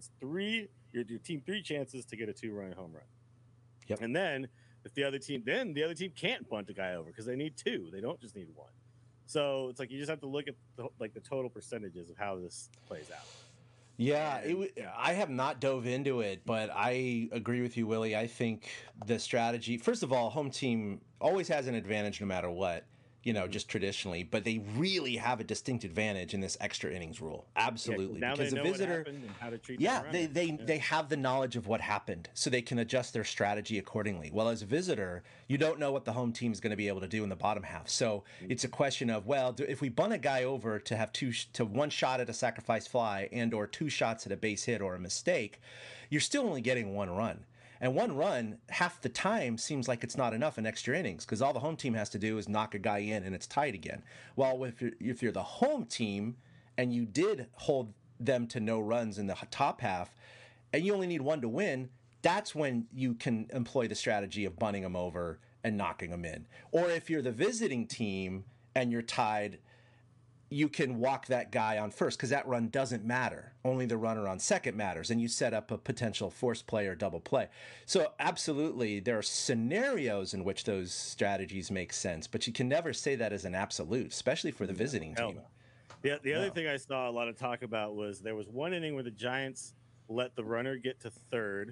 S5: team 3 chances to get a 2-run home run.
S3: Yep.
S5: And then if the other team can't bunt a guy over because they need 2. They don't just need 1. So it's like you just have to look at the total percentages of how this plays out.
S3: Yeah, I have not dove into it, but I agree with you, Willie. I think the strategy, first of all, home team always has an advantage no matter what, just traditionally, but they really have a distinct advantage in this extra innings rule. Absolutely.
S5: Now
S3: because
S5: they know
S3: the visitor,
S5: what happened and how to treat
S3: they have the knowledge of what happened, so they can adjust their strategy accordingly. Well, as a visitor, you don't know what the home team is going to be able to do in the bottom half. So it's a question of, if we bunt a guy over to have 1 shot at a sacrifice fly and or 2 shots at a base hit or a mistake, you're still only getting 1 run. And 1 run, half the time, seems like it's not enough in extra innings because all the home team has to do is knock a guy in and it's tied again. Well, if you're the home team and you did hold them to no runs in the top half and you only need 1 to win, that's when you can employ the strategy of bunting them over and knocking them in. Or if you're the visiting team and you're tied, you can walk that guy on first because that run doesn't matter. Only the runner on second matters, and you set up a potential force play or double play. So absolutely, there are scenarios in which those strategies make sense, but you can never say that as an absolute, especially for the visiting team.
S5: The other thing I saw a lot of talk about was there was 1 inning where the Giants let the runner get to third,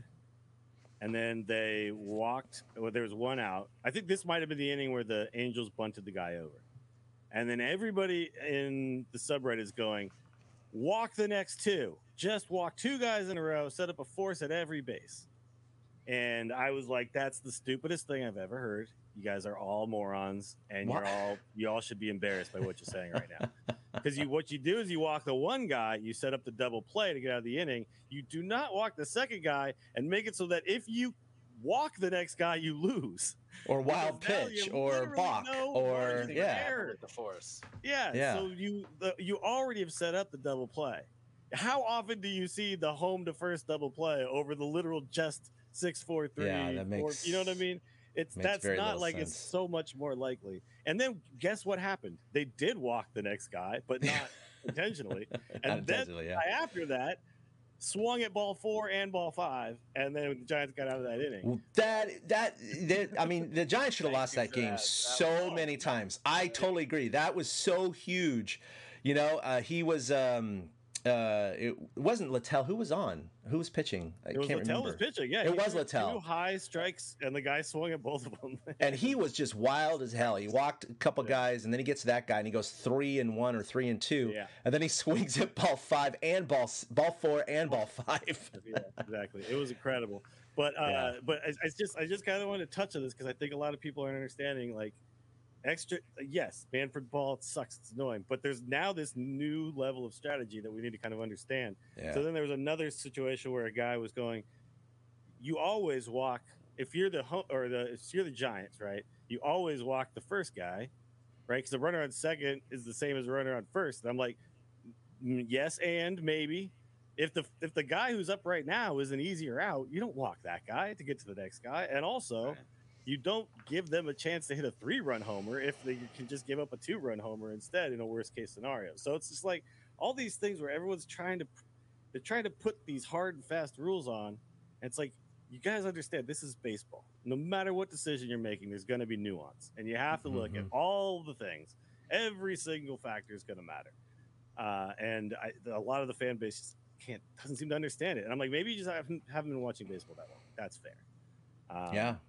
S5: and then they walked. Well, there was 1 out. I think this might have been the inning where the Angels bunted the guy over. And then everybody in the subreddit is going, walk the next 2. Just walk 2 guys in a row, set up a force at every base. And I was like, that's the stupidest thing I've ever heard. You guys are all morons, and you all should be embarrassed by what you're saying right now. Because what you do is you walk the 1 guy, you set up the double play to get out of the inning. You do not walk the second guy and make it so that if you walk the next guy, you lose.
S3: Or wild pitch, or balk, or
S4: with the force.
S5: Yeah. So you already have set up the double play. How often do you see the home to first double play over the literal just 6-4-3?
S3: Yeah, that makes.
S5: You know what I mean? That's not like sense. It's so much more likely. And then guess what happened? They did walk the next guy, but not intentionally. And then after that, swung at ball 4 and ball 5, and then the Giants got out of that inning.
S3: I mean, the Giants should have lost that game so many times. I totally agree. That was so huge. He was. It wasn't Littell. Who was on? Who was pitching?
S5: Littell was pitching. Yeah,
S3: it was Littell.
S5: 2 high strikes, and the guy swung at both of them.
S3: And he was just wild as hell. He walked a couple guys, and then he gets to that guy, and he goes 3-1 or 3-2, and then he swings at ball 5 and ball 4 and ball 5.
S5: Yeah, exactly. It was incredible. But I just kind of want to touch on this because I think a lot of people aren't understanding Manfred ball sucks. It's annoying, but there's now this new level of strategy that we need to kind of understand. Yeah. So then there was another situation where a guy was going, you always walk if you're the Giants, right? You always walk the first guy, right? Because the runner on second is the same as the runner on first. And I'm like, yes, and maybe if the guy who's up right now is an easier out, you don't walk that guy to get to the next guy, and also. Right. You don't give them a chance to hit a 3-run homer if they can just give up a 2-run homer instead in a worst case scenario. So it's just like all these things where everyone's trying to put these hard and fast rules on. And it's like, you guys understand this is baseball. No matter what decision you're making, there's going to be nuance, and you have to look at all the things. Every single factor is going to matter. And a lot of the fan base doesn't seem to understand it. And I'm like, maybe you just haven't been watching baseball that long. That's fair.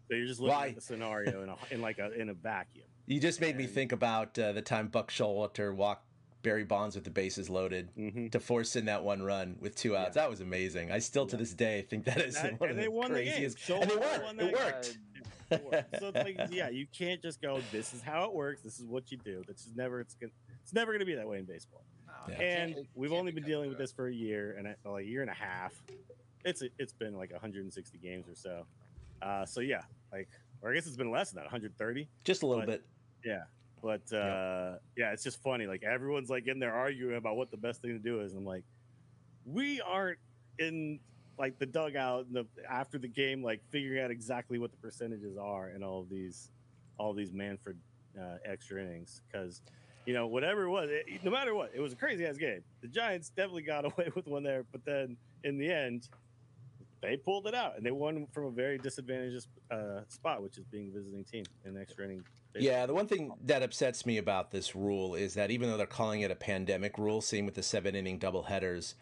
S5: So you're just looking at the scenario in a vacuum.
S3: You just made me think about the time Buck Showalter walked Barry Bonds with the bases loaded to force in that one run with 2 outs. That was amazing. I still to this day think that is one of the craziest. And they won. It worked.
S5: So it's like, you can't just go, this is how it works. This is what you do. It's never going to be that way in baseball. No, and we've only been dealing with this for a year and a year and a half. It's been like 160 games or so. Or I guess it's been less than that, 130.
S3: Just a little bit.
S5: Yeah. But it's just funny. Like everyone's like in there arguing about what the best thing to do is. I'm like, we aren't in like the dugout after the game, like figuring out exactly what the percentages are in all these Manfred extra innings. Because, whatever it was, no matter what, it was a crazy ass game. The Giants definitely got away with one there, but then in the end, they pulled it out and they won from a very disadvantaged spot, which is being the visiting team in extra inning.
S3: Yeah, the one thing that upsets me about this rule is that even though they're calling it a pandemic rule, same with the 7-inning doubleheaders,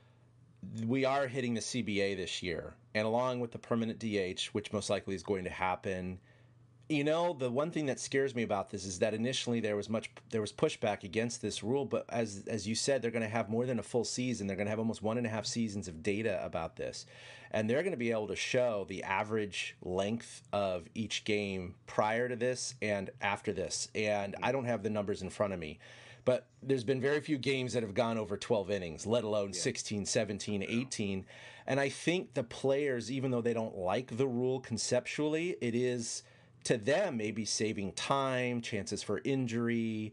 S3: we are hitting the CBA this year. And along with the permanent DH, which most likely is going to happen, the one thing that scares me about this is that initially there was pushback against this rule, but as you said, they're going to have more than a full season. They're going to have almost 1.5 seasons of data about this. And they're going to be able to show the average length of each game prior to this and after this. And I don't have the numbers in front of me, but there's been very few games that have gone over 12 innings, let alone 16, 17, 18. And I think the players, even though they don't like the rule conceptually, it is to them maybe saving time, chances for injury,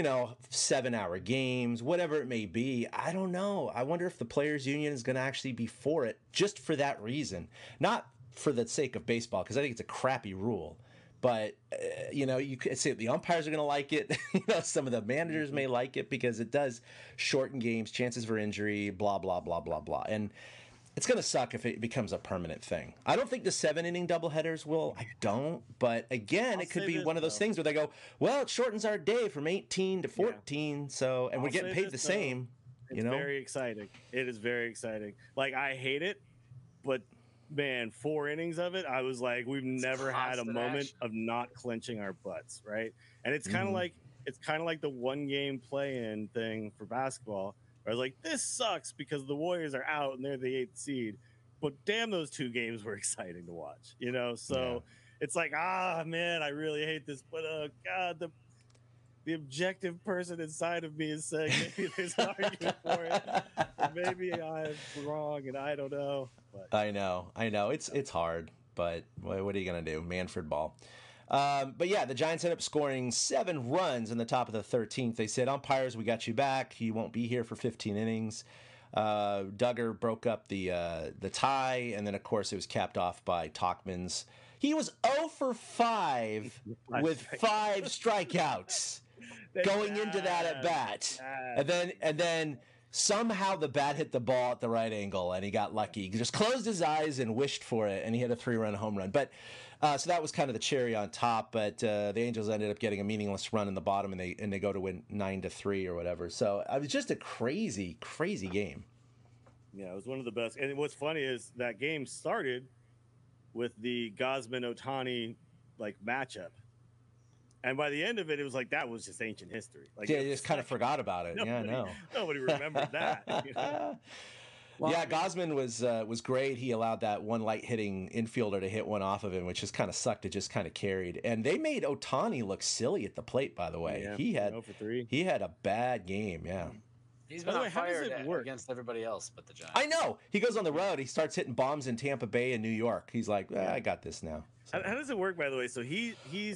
S3: 7-hour games, whatever it may be. I don't know. I wonder if the Players Union is going to actually be for it just for that reason, not for the sake of baseball, because I think it's a crappy rule. But, you could say the umpires are going to like it. Some of the managers may like it because it does shorten games, chances for injury, blah, blah, blah, blah, blah. And it's going to suck if it becomes a permanent thing. I don't think the 7-inning doubleheaders will. I don't. But again, it could be one of those things where they go, well, it shortens our day from 18 to 14. So, and we're getting paid the same.
S5: It's very exciting. It is very exciting. Like, I hate it, but man, 4 innings of it, I was like, we've never had a moment of not clenching our butts, right? And it's kind of like the 1-game play-in thing for basketball. I was like, this sucks because the Warriors are out and they're the 8th seed. But damn, those 2 games were exciting to watch, So it's like, man, I really hate this. But, God, the objective person inside of me is saying maybe there's an argument for it. Or maybe I'm wrong and I don't know. But.
S3: I know. It's hard. But what are you going to do? Manfred ball. But yeah, the Giants ended up scoring 7 runs in the top of the 13th. They said, umpires, we got you back. You won't be here for 15 innings. Duggar broke up the tie, and then, of course, it was capped off by Tauchman's. He was 0 for 5 with 5 strikeouts going into that at bat. And then somehow the bat hit the ball at the right angle, and he got lucky. He just closed his eyes and wished for it, and he hit a 3-run home run. But so that was kind of the cherry on top. But the Angels ended up getting a meaningless run in the bottom, and they go to win 9-3 or whatever. So it was just a crazy, crazy game.
S5: Yeah, it was one of the best. And what's funny is that game started with the Gausman-Ohtani matchup. And by the end of it, it was like that was just ancient history.
S3: You just kind of forgot about it. I know.
S5: Nobody remembered that.
S3: Well, Gausman was great. He allowed that one light hitting infielder to hit one off of him, which just kind of sucked. It just kind of carried. And they made Ohtani look silly at the plate, by the way.
S5: Yeah,
S3: he had
S5: 0 for 3.
S3: He had a bad game, yeah.
S4: He's been on fire against everybody else but the Giants.
S3: I know. He goes on the road. He starts hitting bombs in Tampa Bay and New York. He's like, I got this now.
S5: So. How does it work, by the way? So he's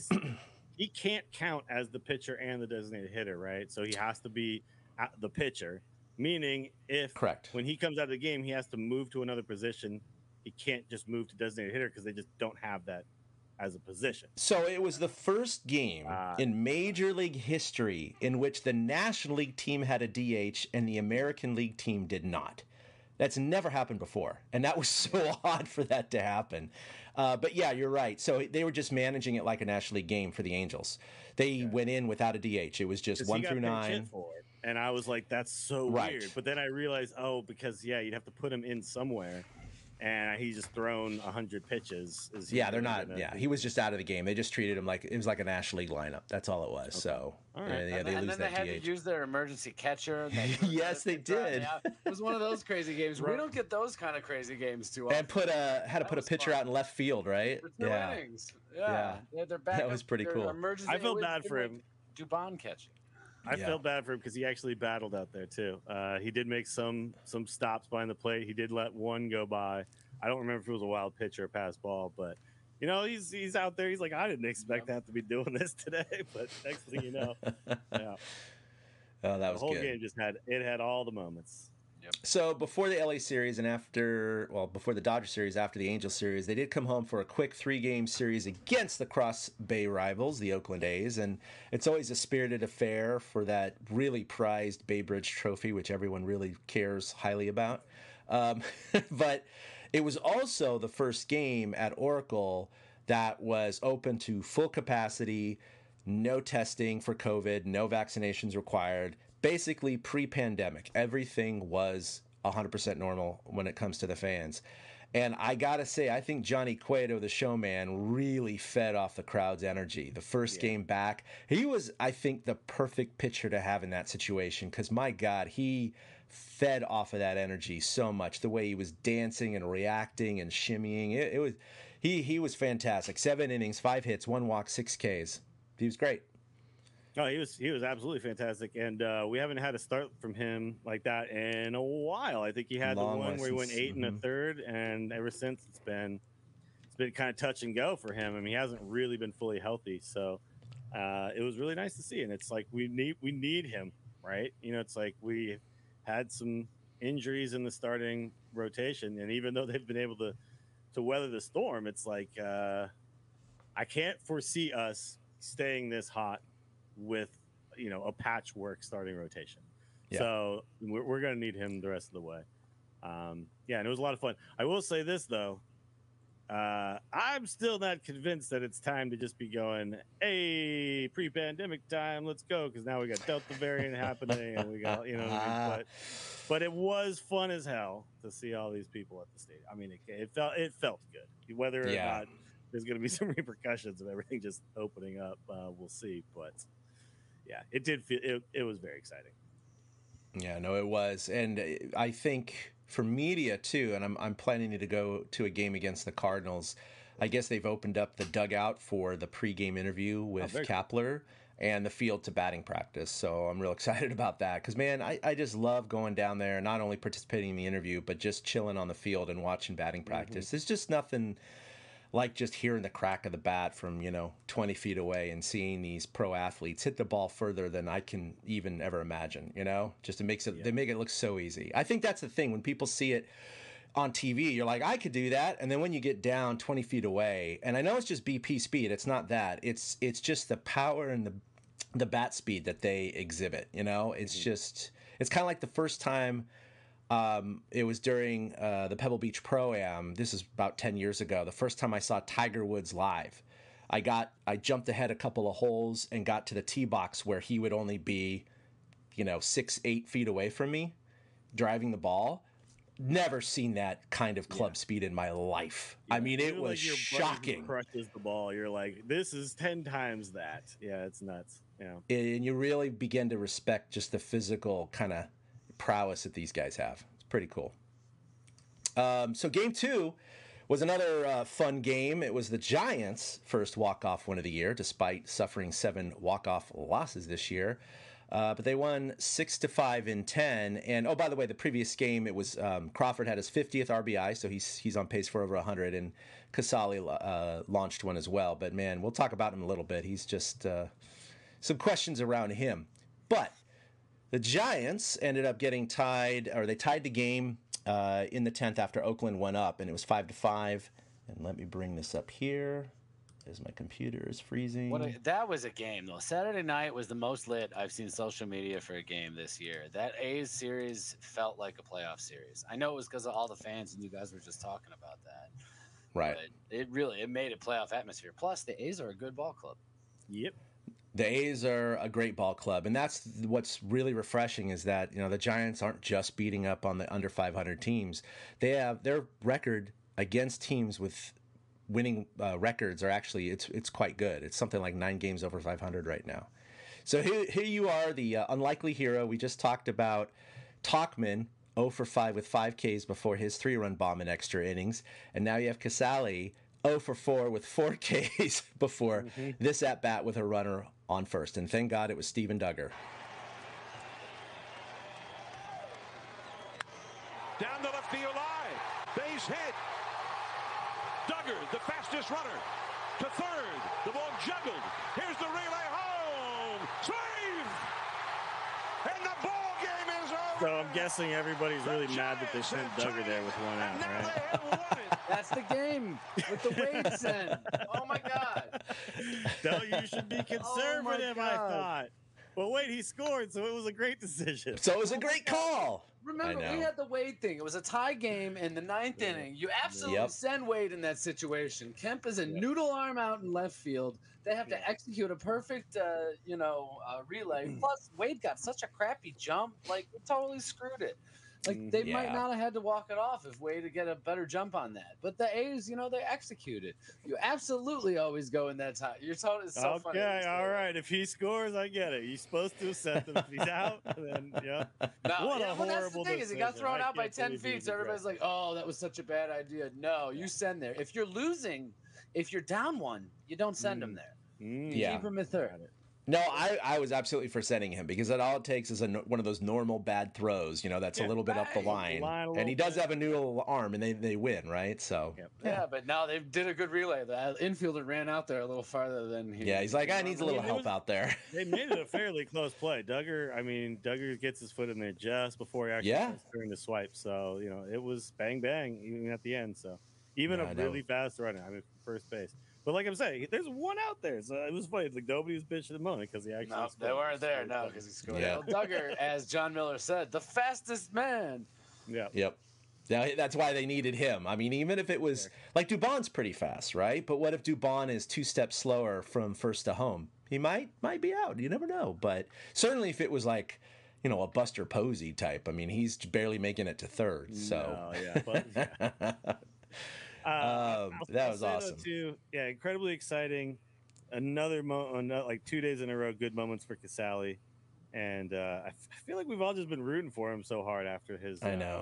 S5: he can't count as the pitcher and the designated hitter, right? So he has to be the pitcher, meaning when he comes out of the game, he has to move to another position. He can't just move to designated hitter because they just don't have that as a position.
S3: So it was the first game in Major League history in which the National League team had a DH and the American League team did not. That's never happened before, and that was so odd for that to happen. But yeah, you're right. So they were just managing it like a National League game for the Angels. They went in without a DH. It was just 1 through 9.
S5: And I was like, that's so weird. But then I realized, because you'd have to put him in somewhere. and he's just thrown 100 pitches.
S3: Yeah, they're not. Yeah, he was just out of the game. They just treated him like it was like a National League lineup. That's all it was. Okay. So,
S5: all right.
S3: and
S4: then they had to use their emergency catcher.
S3: Yes, they did.
S4: Yeah, it was one of those crazy games. We don't get those kind of crazy games too often.
S3: And had to put a pitcher out in left field, right?
S4: For 2 innings. Yeah. They're back.
S3: That was pretty cool.
S5: I felt bad for him.
S4: Dubon catching.
S5: I felt bad for him because he actually battled out there too. He did make some stops behind the plate. He did let one go by. I don't remember if it was a wild pitch or a pass ball, but you know he's out there. He's like, I didn't expect to have to be doing this today, but next thing you know, yeah.
S3: Oh, that was
S5: the whole
S3: good.
S5: game had all the moments.
S4: Yep.
S3: So before the LA series and before the Dodger series, after the Angels series, they did come home for a quick 3-game series against the Cross Bay rivals, the Oakland A's, and it's always a spirited affair for that really prized Bay Bridge trophy, which everyone really cares highly about. But it was also the first game at Oracle that was open to full capacity, no testing for COVID, no vaccinations required. Basically, pre-pandemic, everything was 100% normal when it comes to the fans. And I got to say, I think Johnny Cueto, the showman, really fed off the crowd's energy. The first game back, he was, I think, the perfect pitcher to have in that situation because, my God, he fed off of that energy so much. The way he was dancing and reacting and shimmying, he was fantastic. 7 innings, 5 hits, 1 walk, 6 Ks. He was great.
S5: Oh, he was absolutely fantastic, and we haven't had a start from him like that in a while. I think he had the one where he went 8 1/3, and ever since it's been kind of touch and go for him. I mean, he hasn't really been fully healthy, so it was really nice to see. And it's like we need him, right? You know, it's like we had some injuries in the starting rotation, and even though they've been able to weather the storm, it's like I can't foresee us staying this hot with a patchwork starting rotation. So we're going to need him the rest of the way. And it was a lot of fun. I will say this though, I'm still not convinced that it's time to just be going, hey, pre-pandemic time, let's go, because now we got Delta variant happening, and we got what I mean? But it was fun as hell to see all these people at the stadium. I mean, it felt good. Whether or not there's going to be some repercussions of everything just opening up, we'll see. But yeah, it did feel it was very exciting.
S3: Yeah, no, it was, and I think for media too. And I'm planning to go to a game against the Cardinals. I guess they've opened up the dugout for the pregame interview with Kapler and the field to batting practice. So I'm real excited about that because, man, I just love going down there, not only participating in the interview, but just chilling on the field and watching batting practice. There's just nothing like just hearing the crack of the bat from 20 feet away and seeing these pro athletes hit the ball further than I can even ever imagine. Just it makes it they make it look so easy. I think that's the thing when people see it on TV, you're like, I could do that, and then when you get down 20 feet away, and I know it's just BP speed, it's not that, it's just the power and the bat speed that they exhibit. It's just it's kind of like the first time. It was during the Pebble Beach Pro-Am. This is about 10 years ago. The first time I saw Tiger Woods live. I jumped ahead a couple of holes and got to the tee box where he would only be, 6-8 feet away from me, driving the ball. Never seen that kind of club speed in my life. I mean, it was shocking.
S5: Crushes the ball. You're like, this is 10 times that. Yeah, it's nuts. Yeah,
S3: and you really begin to respect just the physical kind of prowess that these guys have. It's pretty cool. So game 2 was another fun game. It was the Giants' first walk-off win of the year, despite suffering 7 walk-off losses this year. But they won 6-5 in 10. And by the way, the previous game it was Crawford had his 50th RBI, so he's on pace for over 100, and Casali launched one as well. But man, we'll talk about him in a little bit. He's just some questions around him. But the Giants ended up getting tied, or they tied the game in the 10th after Oakland went up, and it was 5-5. And let me bring this up here. As my computer is freezing.
S4: That was a game, though. Saturday night was the most lit I've seen social media for a game this year. That A's series felt like a playoff series. I know it was because of all the fans, and you guys were just talking about that.
S3: Right.
S4: But it made a playoff atmosphere. Plus, the A's are a good ball club.
S5: Yep.
S3: The A's are a great ball club, and that's what's really refreshing is that the Giants aren't just beating up on the under 500 teams. They have their record against teams with winning records are actually it's quite good. It's something like 9 games over 500 right now. So here you are, the unlikely hero. We just talked about Tauchman, 0 for 5 with 5 Ks before his 3-run bomb in extra innings, and now you have Casale, 0 for 4 with 4 Ks before this at bat with a runner on first. And thank God it was Steven Duggar.
S7: Down the left field line. Base hit. Duggar, the fastest runner. To third. The ball juggled. Here's the relay home. Save! And the ball game is over.
S5: So I'm guessing everybody's really mad that they sent Duggar there with 1 out, right?
S4: That's the game with the Wade send. Oh my God.
S5: No, you should be conservative, I thought. Well, wait, he scored, so it was a great decision.
S3: So it was a great call.
S4: Remember, we had the Wade thing. It was a tie game in the 9th inning. You absolutely send Wade in that situation. Kemp is a noodle arm out in left field. They have to execute a perfect, relay. Plus, Wade got such a crappy jump. Like, it totally screwed it. Like, they might not have had to walk it off if Wade to get a better jump on that. But the A's, they executed. You absolutely always go in that time. You're totally so funny.
S5: Okay, all right. If he scores, I get it. You're supposed to have sent him. If he's out, then,
S4: No,
S5: what a horrible
S4: that's the thing is, it got thrown out by 10 feet, so everybody's like, oh, that was such a bad idea. No, you send there. If you're losing, if you're down 1, you don't send him there. Keep him at third.
S3: No, I was absolutely for sending him because all it takes is one of those normal bad throws, that's a little bit up the line. And he does have a noodle arm, and they win, right? So
S4: Yeah, but now they did a good relay. The infielder ran out there a little farther than he.
S3: Yeah, he's like, I need a little help out there.
S5: They made it a fairly close play. Duggar gets his foot in there just before he actually turned to swipe. So, it was bang, bang, even at the end. So, even a really fast runner, first base. But like I'm saying, there's 1 out there. So it was funny. It's like nobody was bitching at the moment because he actually
S4: No, they weren't there. No, because he scored. Yeah. Well, Duggar, as John Miller said, the fastest man.
S5: Yeah.
S3: Yep. Now, that's why they needed him. Even if it was like Dubon's pretty fast, right? But what if Dubon is 2 steps slower from first to home? He might be out. You never know. But certainly if it was like, a Buster Posey type, he's barely making it to third. So that was awesome.
S5: Too. Yeah, incredibly exciting. Another like 2 days in a row, good moments for Casale, and I feel like we've all just been rooting for him so hard after his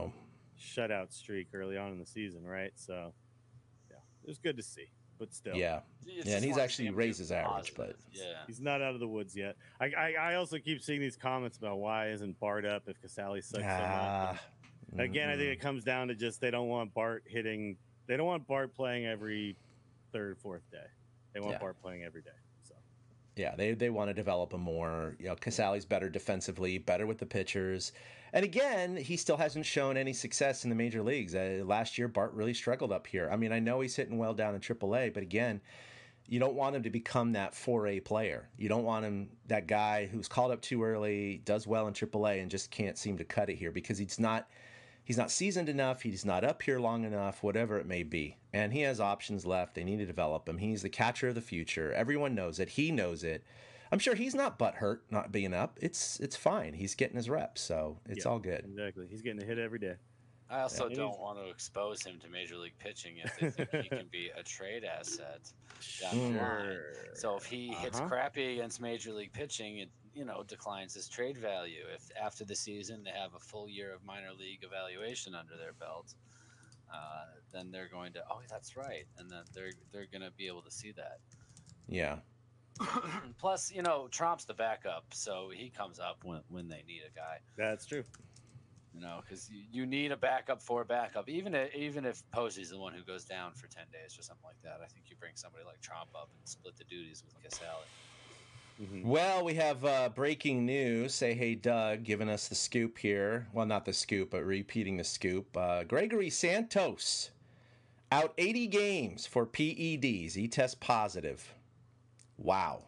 S5: shutout streak early on in the season, right? So yeah, it was good to see, but still,
S3: and he's actually raised his average, but
S5: he's not out of the woods yet. I also keep seeing these comments about why isn't Bart up if Casale sucks so much. Again, I think it comes down to just they don't want Bart hitting. They don't want Bart playing every 3rd, 4th day. They want Bart playing every day. So,
S3: yeah, they want to develop him more. Casale's better defensively, better with the pitchers, and again, he still hasn't shown any success in the major leagues. Last year, Bart really struggled up here. I know he's hitting well down in AAA, but again, you don't want him to become that 4A player. You don't want him that guy who's called up too early, does well in AAA, and just can't seem to cut it here because he's not seasoned enough. He's not up here long enough, whatever it may be. And he has options left. They need to develop him. He's the catcher of the future. Everyone knows it. He knows it. I'm sure he's not butthurt not being up. It's fine. He's getting his reps, so it's all good.
S5: Exactly. He's getting a hit every day.
S4: I also don't want to expose him to Major League pitching if they think he can be a trade asset down the line. So if he hits crappy against Major League pitching, it declines his trade value. If after the season they have a full year of minor league evaluation under their belt, then they're going to, that's right, and then they're going to be able to see that.
S3: Yeah.
S4: Plus, Tromp's the backup, so he comes up when they need a guy.
S5: That's true.
S4: Because you need a backup for a backup. Even if Posey's the one who goes down for 10 days or something like that, I think you bring somebody like Tromp up and split the duties with Casale.
S3: Well, we have breaking news. Say Hey Doug giving us the scoop here. Well, not the scoop, but repeating the scoop. Gregory Santos out 80 games for PEDs. He tests positive. Wow.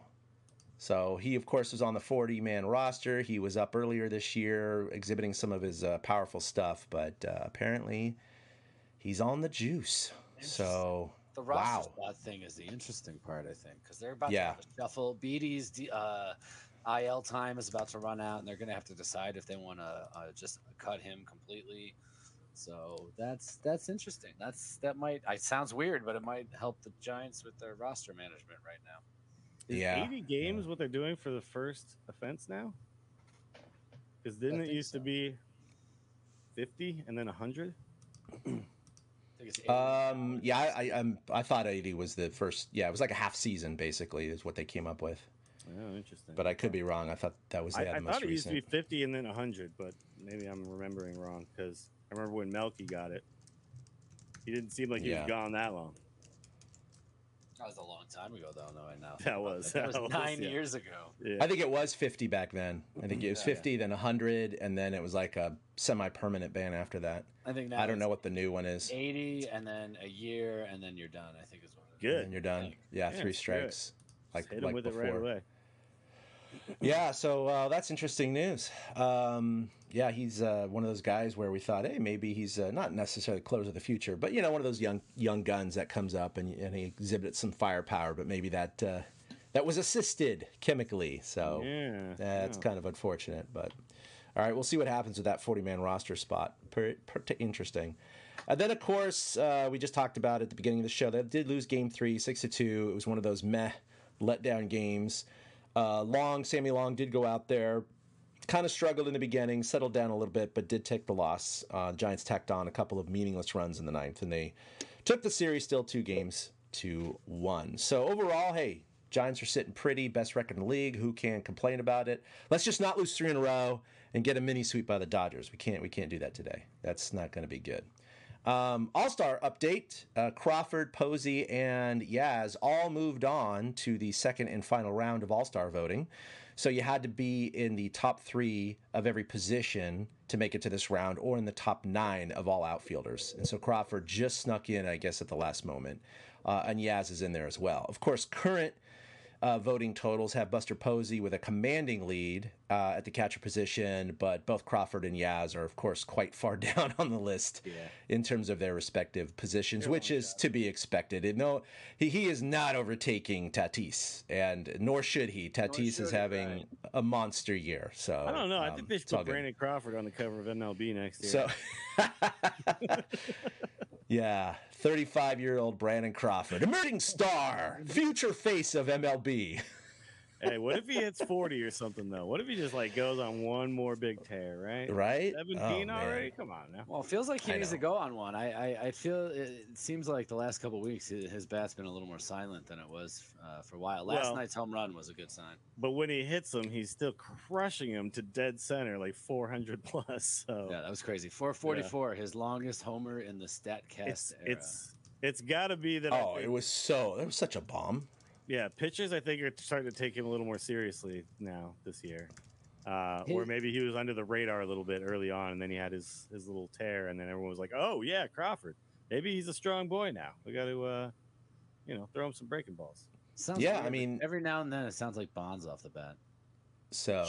S3: So he, of course, was on the 40-man roster. He was up earlier this year exhibiting some of his powerful stuff, but apparently he's on the juice. So
S4: The roster spot thing is the interesting part, I think, because they're about to have a shuffle. Beatty's IL time is about to run out, and they're going to have to decide if they want to just cut him completely. So that's interesting. That might. It sounds weird, but it might help the Giants with their roster management right now.
S5: Is 80 games what they're doing for the first offense now? Because didn't it used to be 50 and then 100?
S3: I thought 80 was the first. Yeah, it was like a half season basically is what they came up with.
S5: Oh, interesting.
S3: But I could be wrong. I thought that was the most recent.
S5: I thought it used to be 50 and then 100, but maybe I'm remembering wrong because I remember when Melky got it. He didn't seem like he was gone that long.
S4: That was a long time ago, though. No, I know.
S5: That was
S4: 9 years ago.
S3: Yeah. I think it was 50 back then. I think it was 50, then 100, and then it was like a semi-permanent ban after that.
S4: I think now
S3: I don't know what the new one is.
S4: 80, and then a year, and then you're done. I think is what it is.
S3: Good. And you're done. Yeah, 3 strikes.
S5: Like hit him with before. It right away.
S3: Yeah, so that's interesting news. He's one of those guys where we thought, hey, maybe he's not necessarily close of the future, but one of those young guns that comes up and he exhibits some firepower, but maybe that was assisted chemically. So that's kind of unfortunate. But all right, we'll see what happens with that 40-man roster spot. Pretty interesting. Then, of course, we just talked about at the beginning of the show, they did lose Game 3, 6-2. It was one of those letdown games. Sammy Long did go out there, kind of struggled in the beginning, settled down a little bit, but did take the loss. Giants tacked on a couple of meaningless runs in the ninth, and they took the series still 2-1. So overall, hey, Giants are sitting pretty, best record in the league. Who can complain about it? Let's just not lose 3 in a row and get a mini sweep by the Dodgers. We can't do that today. That's not going to be good. All-Star update. Crawford, Posey, and Yaz all moved on to the second and final round of All-Star voting. So you had to be in the top 3 of every position to make it to this round, or in the top 9 of all outfielders. And so Crawford just snuck in, I guess, at the last moment. And Yaz is in there as well. Of course, current voting totals have Buster Posey with a commanding lead at the catcher position, but both Crawford and Yaz are, of course, quite far down on the list in terms of their respective positions, which is to be expected. And no, he is not overtaking Tatis, and nor should he. Tatis is having a monster year. So
S5: I don't know. I think they should put Brandon Crawford on the cover of MLB next year.
S3: So. Yeah, 35-year-old Brandon Crawford, emerging star, future face of MLB.
S5: Hey, what if he hits 40 or something, though? What if he just, goes on one more big tear, right?
S3: Right?
S5: 17 already? Come on now.
S4: Well, it feels like he needs to go on one. I feel it seems like the last couple of weeks his bat's been a little more silent than it was for a while. Last night's home run was a good sign.
S5: But when he hits him, he's still crushing him to dead center, 400 plus. So.
S4: Yeah, that was crazy. 444, his longest homer in the StatCast era.
S5: It's got to be that.
S3: Oh, it was such a bomb.
S5: Yeah, pitchers, I think, are starting to take him a little more seriously now this year. Or maybe he was under the radar a little bit early on, and then he had his little tear, and then everyone was like, oh, yeah, Crawford. Maybe he's a strong boy now. We got to, throw him some breaking balls.
S4: Sounds weird, I mean, every now and then it sounds like Bonds off the bat.
S3: So,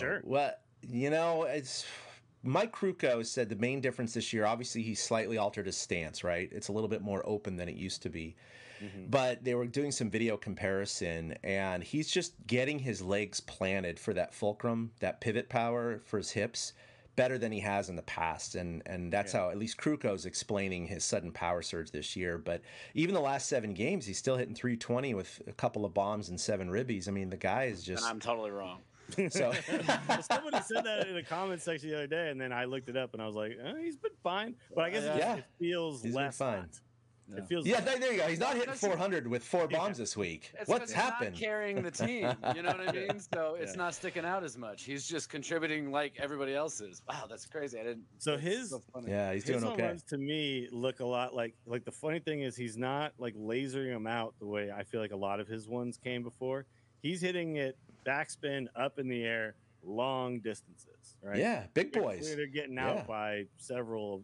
S3: it's Mike Krukow said the main difference this year, obviously he slightly altered his stance, right? It's a little bit more open than it used to be. Mm-hmm. But they were doing some video comparison, and he's just getting his legs planted for that fulcrum, that pivot power for his hips, better than he has in the past. And that's how at least Krukow's explaining his sudden power surge this year. But even the last 7 games, he's still hitting 320 with a couple of bombs and 7 ribbies. I mean, the guy is just...
S4: And I'm totally wrong.
S3: So
S5: somebody said that in the comment section the other day, and then I looked it up, and I was like, he's been fine. But I guess it feels less fine.
S3: Yeah. It feels there you go. He's not hitting 400 with 4 bombs this week. What's happened?
S4: He's not carrying the team. You know what I mean? So it's not sticking out as much. He's just contributing like everybody else is. Wow, that's crazy. I didn't.
S5: So his
S3: he's doing okay.
S5: Runs to me look a lot like the funny thing is he's not lasering them out the way I feel like a lot of his ones came before. He's hitting it backspin up in the air, long distances. Right?
S3: Yeah, big boys.
S5: They're getting out by several.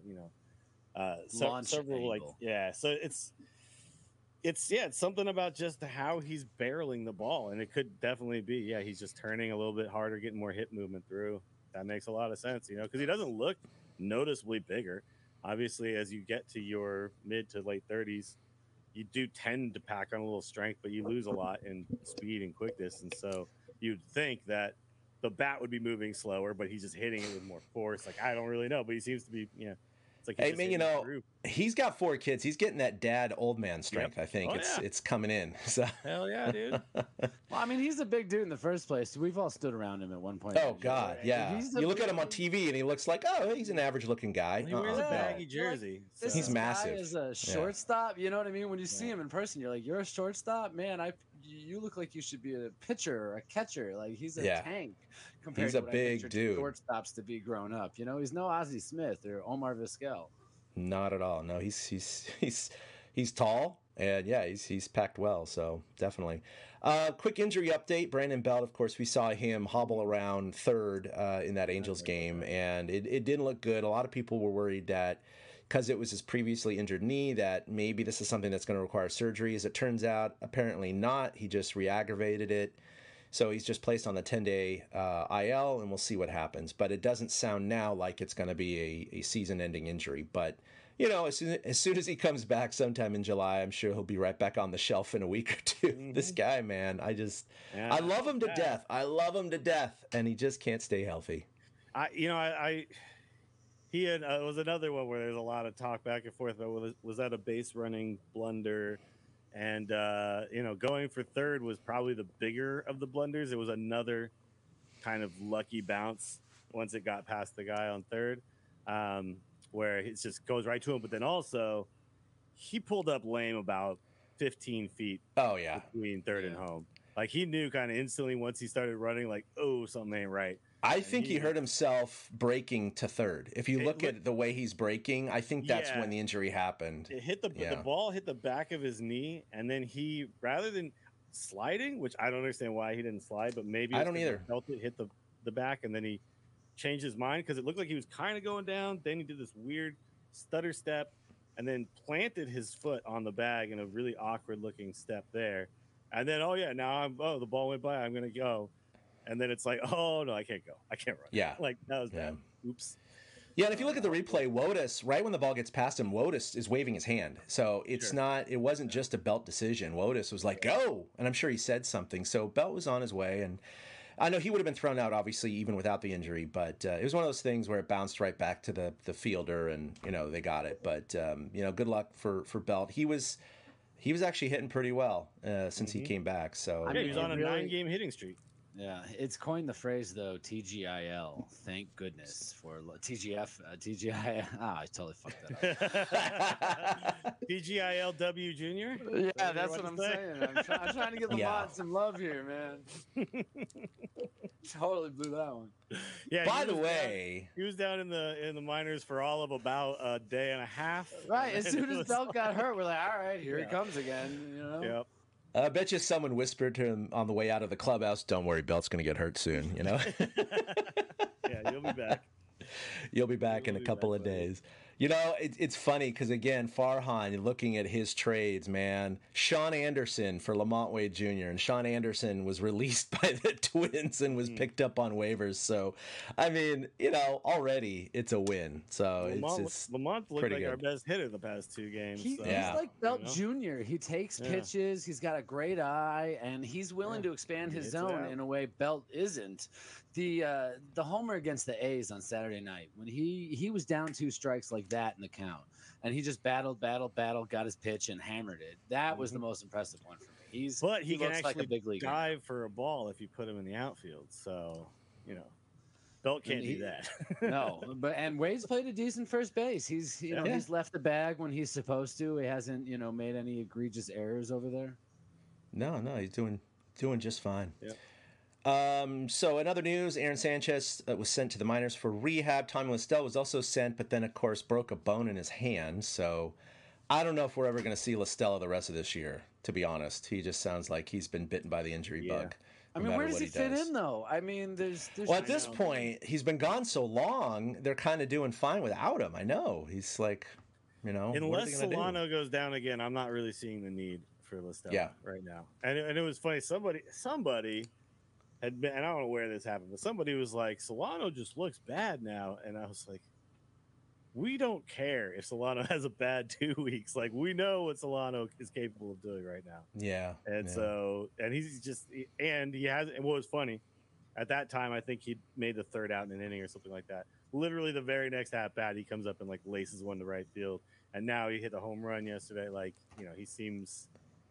S5: Several so it's something about just how he's barreling the ball, and it could definitely be he's just turning a little bit harder, getting more hip movement through. That makes a lot of sense, because he doesn't look noticeably bigger. Obviously, as you get to your mid to late 30s, you do tend to pack on a little strength, but you lose a lot in speed and quickness. And so you'd think that the bat would be moving slower, but he's just hitting it with more force. Like, I don't really know, but he seems to be, it's like
S3: Hey, man, he's got 4 kids. He's getting that dad old man strength. Yep. I think it's coming in. So.
S5: Hell yeah, dude.
S4: Well, I mean, he's a big dude in the first place. We've all stood around him at one point.
S3: Oh, God, right? Yeah. You look at him on TV, and he looks like, he's an average-looking guy.
S5: He wears a baggy jersey.
S4: So.
S3: He's massive.
S4: Guy is a shortstop. You know what I mean? When you see him in person, you're like, you're a shortstop? Man, you look like you should be a pitcher or a catcher. Like, he's a tank compared to what
S3: big dude.
S4: Shortstops to be grown up. He's no Ozzie Smith or Omar Vizquel.
S3: Not at all. No, he's tall, and he's packed well. So definitely. Quick injury update. Brandon Belt, of course, we saw him hobble around third in that Angels game, and it didn't look good. A lot of people were worried that because it was his previously injured knee, that maybe this is something that's going to require surgery. As it turns out, apparently not. He just re-aggravated it. So he's just placed on the 10-day IL, and we'll see what happens. But it doesn't sound now like it's going to be a season-ending injury. But, as soon as he comes back sometime in July, I'm sure he'll be right back on the shelf in a week or two. Mm-hmm. This guy, man, I love him to death. I love him to death, and he just can't stay healthy.
S5: He had it was another one where there's a lot of talk back and forth about was that a base running blunder, and going for third was probably the bigger of the blunders. It was another kind of lucky bounce once it got past the guy on third, where it just goes right to him. But then also he pulled up lame about 15 feet.
S3: Oh yeah,
S5: between third and home. Like he knew kind of instantly once he started running, like, something ain't right.
S3: I think he hurt himself braking to third. If you look at the way he's braking, I think that's when the injury happened.
S5: It hit the ball hit the back of his knee, and then he, rather than sliding, which I don't understand why he didn't slide, but maybe
S3: I don't either.
S5: Felt it hit the back, and then he changed his mind because it looked like he was kind of going down. Then he did this weird stutter step, and then planted his foot on the bag in a really awkward looking step there. And then now the ball went by. I'm gonna go. And then it's like, oh, no, I can't go. I can't run.
S3: Yeah.
S5: Like, that was bad. Oops.
S3: Yeah, and if you look at the replay, Wotus, right when the ball gets past him, Wotus is waving his hand. So it wasn't just a Belt decision. Wotus was like, go! And I'm sure he said something. So Belt was on his way. And I know he would have been thrown out, obviously, even without the injury. But it was one of those things where it bounced right back to the fielder, and, they got it. But, good luck for Belt. He was actually hitting pretty well since he came back. So
S5: he was on a 9-game hitting streak.
S4: Yeah, it's coined the phrase though, TGIL. Thank goodness for TGF. TGIL. I totally fucked that up.
S5: TGILW Junior.
S4: Yeah, that's what I'm saying. I'm trying to give the mod some love here, man. Totally blew that one.
S3: Yeah. By the way,
S5: he was down in the minors for all of about a day and a half.
S4: Right. As soon as Belt got hurt, we're like, all right, here he comes again.
S5: Yep.
S3: I bet you someone whispered to him on the way out of the clubhouse, "Don't worry, Belt's going to get hurt soon."
S5: Yeah, you'll be back.
S3: You'll be back in a couple of days. It's funny because, again, Farhan, looking at his trades, man, Sean Anderson for Lamont Wade Jr., and Sean Anderson was released by the Twins and was picked up on waivers. So, I mean, already it's a win. So
S5: Lamont looked like our best hitter the past 2 games.
S4: He's like Belt Jr. He takes pitches. He's got a great eye, and he's willing to expand his zone in a way Belt isn't. The homer against the A's on Saturday night, when he was down 2 strikes like that in the count, and he just battled, got his pitch and hammered it. That was the most impressive one for me. He
S5: can
S4: looks
S5: actually
S4: like a big leaguer.
S5: dive for a ball if you put him in the outfield. So, Belt can't do that.
S4: No, and Wade's played a decent first base. He's he's left the bag when he's supposed to. He hasn't made any egregious errors over there.
S3: No, he's doing just fine.
S5: Yeah.
S3: So in other news, Aaron Sanchez was sent to the minors for rehab. Tommy Littell was also sent, but then, of course, broke a bone in his hand. So I don't know if we're ever going to see Littell the rest of this year, to be honest. He just sounds like he's been bitten by the injury bug.
S4: I mean, where does he fit in, though? I mean, there's
S3: at this point, he's been gone so long, they're kind of doing fine without him. I know. He's like,
S5: unless Solano goes down again, I'm not really seeing the need for Littell right now. And it was funny. Somebody had been, and I don't know where this happened, but somebody was like, Solano just looks bad now. And I was like, we don't care if Solano has a bad 2 weeks. Like, we know what Solano is capable of doing right now.
S3: Yeah.
S5: And so, and he's just, and he has, and what was funny, at that time, I think he made the third out in an inning or something like that. Literally the very next at bat, he comes up and like laces one to right field. And now he hit a home run yesterday. Like, you know, he seems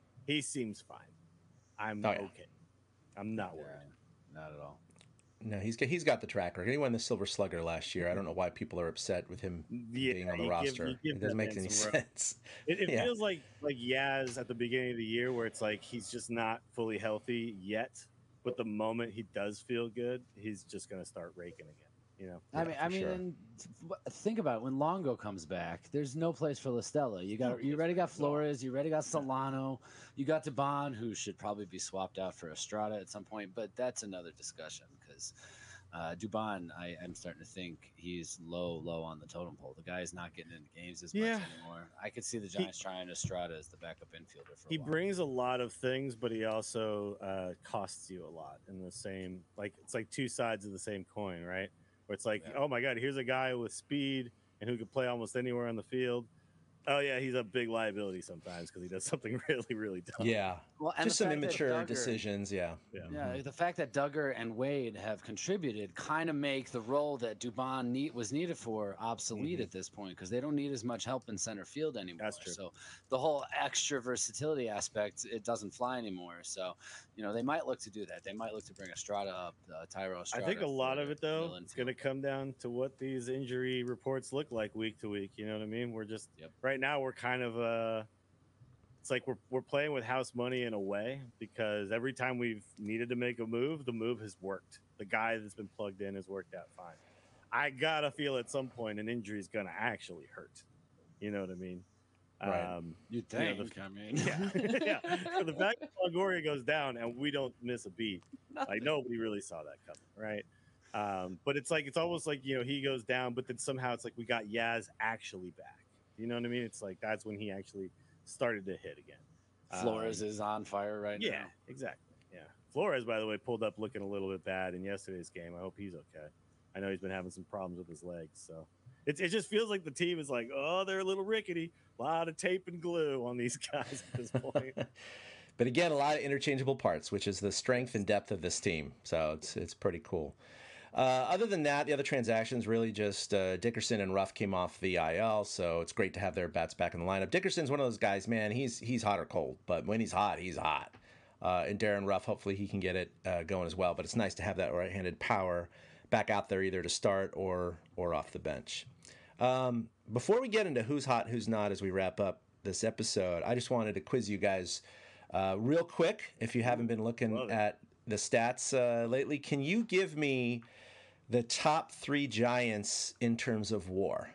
S5: fine. I'm okay. I'm not worried.
S4: Not at all.
S3: No, he's got the track record. He won the Silver Slugger last year. I don't know why people are upset with him being on the roster. It doesn't make any sense.
S5: It feels like Yaz at the beginning of the year, where it's like he's just not fully healthy yet. But the moment he does feel good, he's just going to start raking again. You know,
S4: I mean, and think about it. When Longo comes back, there's no place for La Stella. You already got Flores, you already got Solano, you got Dubon, who should probably be swapped out for Estrada at some point. But that's another discussion because Dubon, I'm starting to think he's low on the totem pole. The guy's not getting into games as much anymore. I could see the Giants trying Estrada as the backup infielder for a while.
S5: He brings a lot of things, but he also costs you a lot in the same. Like, it's like two sides of the same coin, right? Where it's like, oh my God, here's a guy with speed and who can play almost anywhere on the field. Oh yeah, he's a big liability sometimes because he does something really, really dumb.
S3: Yeah,
S4: well, and
S3: just some immature decisions. Yeah.
S4: The fact that Duggar and Wade have contributed kind of make the role that Dubon was needed for obsolete at this point because they don't need as much help in center field anymore.
S5: That's true.
S4: So the whole extra versatility aspect, it doesn't fly anymore. So, you know, they might look to do that. They might look to bring Estrada up, Tyro Estrada.
S5: I think a lot of it, though, it's going to come down to what these injury reports look like week to week. You know what I mean? We're just right now we're kind of it's like we're playing with house money in a way because every time we've needed to make a move, the move has worked. The guy that's been plugged in has worked out fine. I gotta feel at some point an injury is gonna actually hurt. You know what I mean?
S3: Right.
S4: You'd think.
S5: Yeah. So the fact that Longoria goes down and we don't miss a beat, like nobody really saw that coming, right? But it's almost like, you know, he goes down, but then somehow it's like we got Yaz actually back. You know what I mean? It's like that's when he actually started to hit again.
S4: Flores is on fire right now.
S5: Yeah, exactly. Yeah. Flores, by the way, pulled up looking a little bit bad in yesterday's game. I hope he's okay. I know he's been having some problems with his legs. So it just feels like the team is like, oh, they're a little rickety. A lot of tape and glue on these guys at this point.
S3: But again, a lot of interchangeable parts, which is the strength and depth of this team. So it's pretty cool. Other than that, the other transactions really just Dickerson and Ruff came off the IL, so it's great to have their bats back in the lineup. Dickerson's one of those guys, man, he's hot or cold, but when he's hot, he's hot. And Darren Ruff, hopefully he can get it going as well, but it's nice to have that right-handed power back out there either to start or off the bench. Before we get into who's hot, who's not as we wrap up this episode, I just wanted to quiz you guys real quick, if you haven't been looking at the stats lately. Can you give me the top 3 Giants in terms of WAR?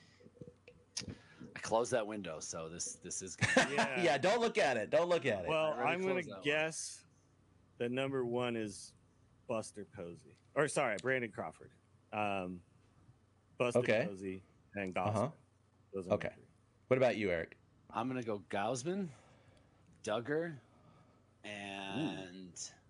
S4: I closed that window, so this is gonna be
S3: yeah, don't look at it. Don't look at it.
S5: Well, I'm going to guess that number 1 is Buster Posey. Or sorry, Brandon Crawford. Buster Posey and Gausman. Those are my 3. What
S3: about you, Eric?
S4: I'm going to go Gausman, Duggar, and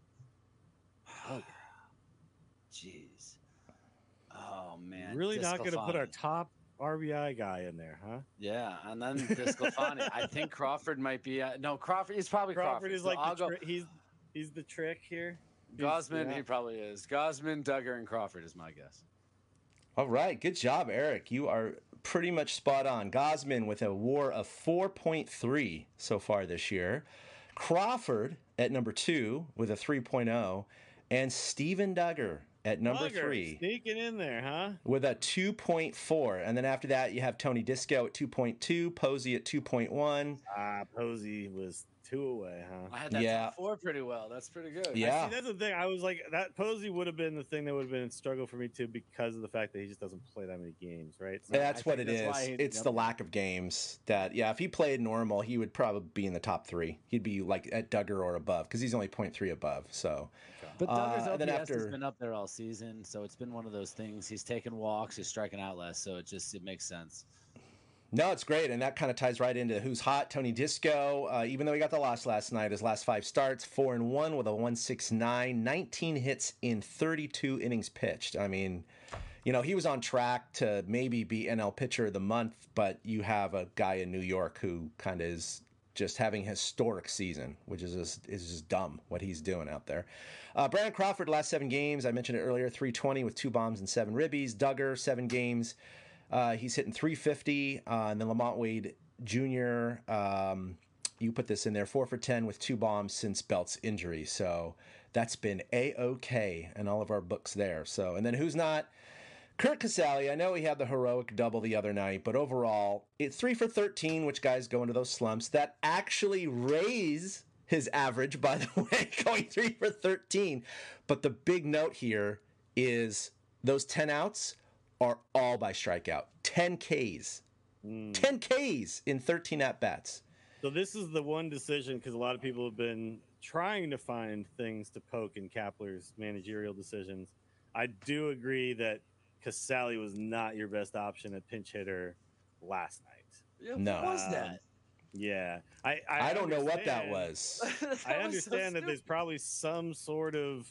S4: jeez. Oh man.
S5: Really not going to put our top RBI guy in there, huh?
S4: Yeah, and then DeSclafani. I think Crawford might be no, Crawford is probably Crawford.
S5: Is like he's the trick here.
S4: Gausman, he probably is. Gausman, Duggar, and Crawford is my guess.
S3: All right, good job, Eric. You are pretty much spot on. Gausman with a WAR of 4.3 so far this year. Crawford at number 2 with a 3.0, and Steven Duggar at number 3.
S5: Sneaking in there, huh?
S3: With a 2.4. And then after that, you have Tony Disco at 2.2, Posey at 2.1.
S5: Posey was 2 away, huh?
S4: I had that top 4 pretty well. That's pretty good.
S3: Yeah.
S5: That's the thing. I was like, that Posey would have been the thing that would have been a struggle for me too because of the fact that he just doesn't play that many games, right? So
S3: that's what it is. It's the lack of games that, if he played normal, he would probably be in the top 3. He'd be like at Duggar or above because he's only 0.3 above. So,
S4: but Duggar's OPS has been up there all season, so it's been one of those things. He's taking walks, he's striking out less, so it makes sense.
S3: No, it's great, and that kind of ties right into who's hot. Tony Disco, even though he got the loss last night, his last 5 starts, 4-1 with a 1.69, 19 hits in 32 innings pitched. I mean, he was on track to maybe be NL Pitcher of the Month, but you have a guy in New York who kind of is just having a historic season, which is just dumb what he's doing out there. Brandon Crawford, last 7 games, I mentioned it earlier, 320 with 2 bombs and 7 ribbies. Duggar, 7 games, he's hitting 350. And then Lamont Wade Jr., you put this in there, 4 for 10 with 2 bombs since Belt's injury. So that's been A-OK in all of our books there. So, and then who's not? Curt Casali. I know he had the heroic double the other night, but overall, it's 3 for 13, which guys go into those slumps. That actually raise his average, by the way, going 3 for 13. But the big note here is those 10 outs are all by strikeout. 10 Ks. 10 Ks in 13 at-bats.
S5: So this is the one decision, because a lot of people have been trying to find things to poke in Kapler's managerial decisions. I do agree that Casali was not your best option at pinch hitter last night.
S4: Yeah,
S3: No.
S4: what was that?
S5: Yeah.
S3: I don't know what that was.
S5: I understand that there's probably some sort of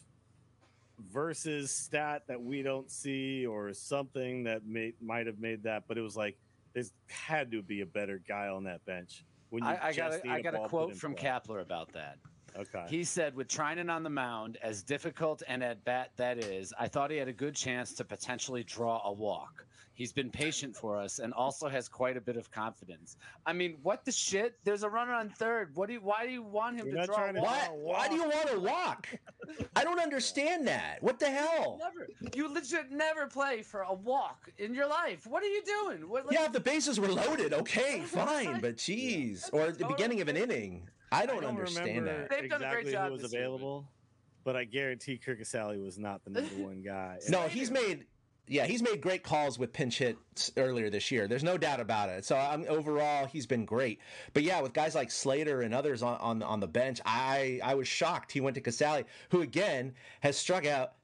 S5: versus stat that we don't see or something that might have made that, but it was like there's had to be a better guy on that bench. When
S4: I got a quote from Kapler about that.
S5: Okay.
S4: He said, with Treinen on the mound, as difficult and at bat that is, I thought he had a good chance to potentially draw a walk. He's been patient for us and also has quite a bit of confidence. I mean, what the shit? There's a runner on third. Why do you want him to draw a walk?
S3: Why do you want to walk? I don't understand that. What the hell?
S4: You legit never play for a walk in your life. What are you doing?
S3: Yeah, if the bases were loaded, okay, fine. But geez, or at the beginning of an inning. I don't understand that.
S4: They've done a great job
S5: who was
S4: this year,
S5: available, but I guarantee Curt Casali was not the number one guy.
S3: No, he's made great calls with pinch hits earlier this year. There's no doubt about it. So overall, he's been great. But yeah, with guys like Slater and others on the bench, I was shocked he went to Casali, who again has struck out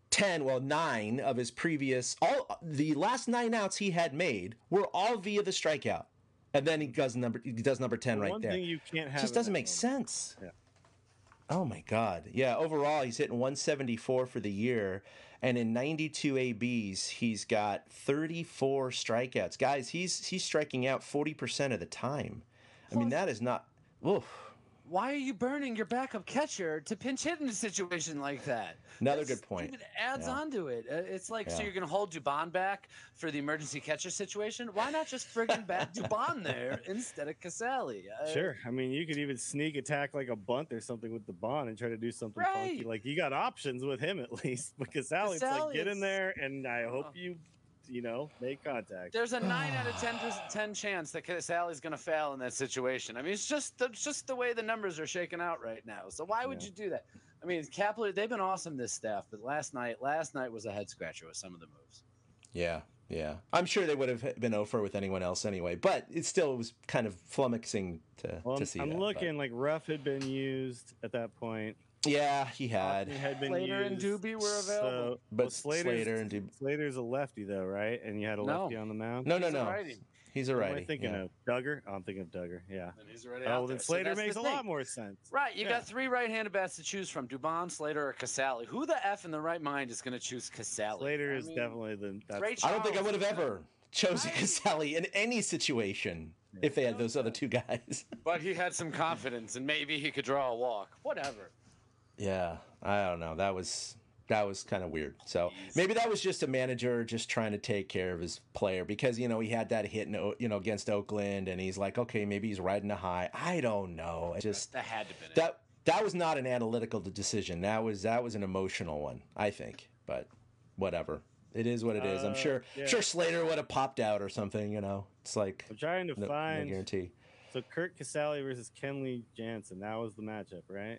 S3: 9 of his previous. The last 9 outs he had made were all via the strikeout. And then he does number 10 right there.
S5: One thing you can't have
S3: it just doesn't make sense.
S5: Yeah.
S3: Oh my God. Yeah. Overall, he's hitting 174 for the year, and in 92 ABs, he's got 34 strikeouts. Guys, he's striking out 40% of the time. I mean, that is not. Oof.
S4: Why are you burning your backup catcher to pinch hit in a situation like that?
S3: Another good point.
S4: It adds on to it. It's like, so you're going to hold Dubon back for the emergency catcher situation? Why not just friggin' bat Dubon there instead of Casali?
S5: Sure. I mean, you could even sneak attack like a bunt or something with Dubon and try to do something funky. Like, you got options with him at least. But Casali's like, get in there, and I hope you make contact.
S4: There's a 9 out of 10 chance that Casali's going to fail in that situation. I mean, it's just the way the numbers are shaking out right now. So why would you do that? I mean, Kapler, they've been awesome, this staff, but last night was a head scratcher with some of the moves.
S3: Yeah. I'm sure they would have been over with anyone else anyway, but it still was kind of flummoxing to see.
S5: I'm looking like Ruff had been used at that point.
S3: Yeah, he had.
S4: Slater and Doobie were available.
S3: But Slater and Doobie.
S5: Slater's a lefty, though, right? And you had a lefty on the mound?
S3: No. He's a righty.
S5: What am I thinking of? Duggar? Oh, I'm thinking of Duggar, yeah.
S4: And he's already out
S5: then
S4: there.
S5: Slater makes a lot more sense.
S4: Right, you got 3 right-handed bats to choose from, Dubon, Slater, or Casali. Who the F in the right mind is going to choose Casali?
S5: Slater is definitely the...
S3: I don't think I would have ever chosen Casali in any situation if they had those other 2 guys.
S4: But he had some confidence, and maybe he could draw a walk. Whatever.
S3: Yeah, I don't know. That was kind of weird. So maybe that was just a manager just trying to take care of his player because he had that hit against Oakland, and he's like, okay, maybe he's riding a high. I don't know. That
S4: had to be
S3: that was not an analytical decision. That was an emotional one, I think. But whatever. It is what it is. I'm sure Slater would have popped out or something. It's like
S5: I'm trying to find.
S3: No guarantee.
S5: So Curt Casali versus Kenley Jansen. That was the matchup, right?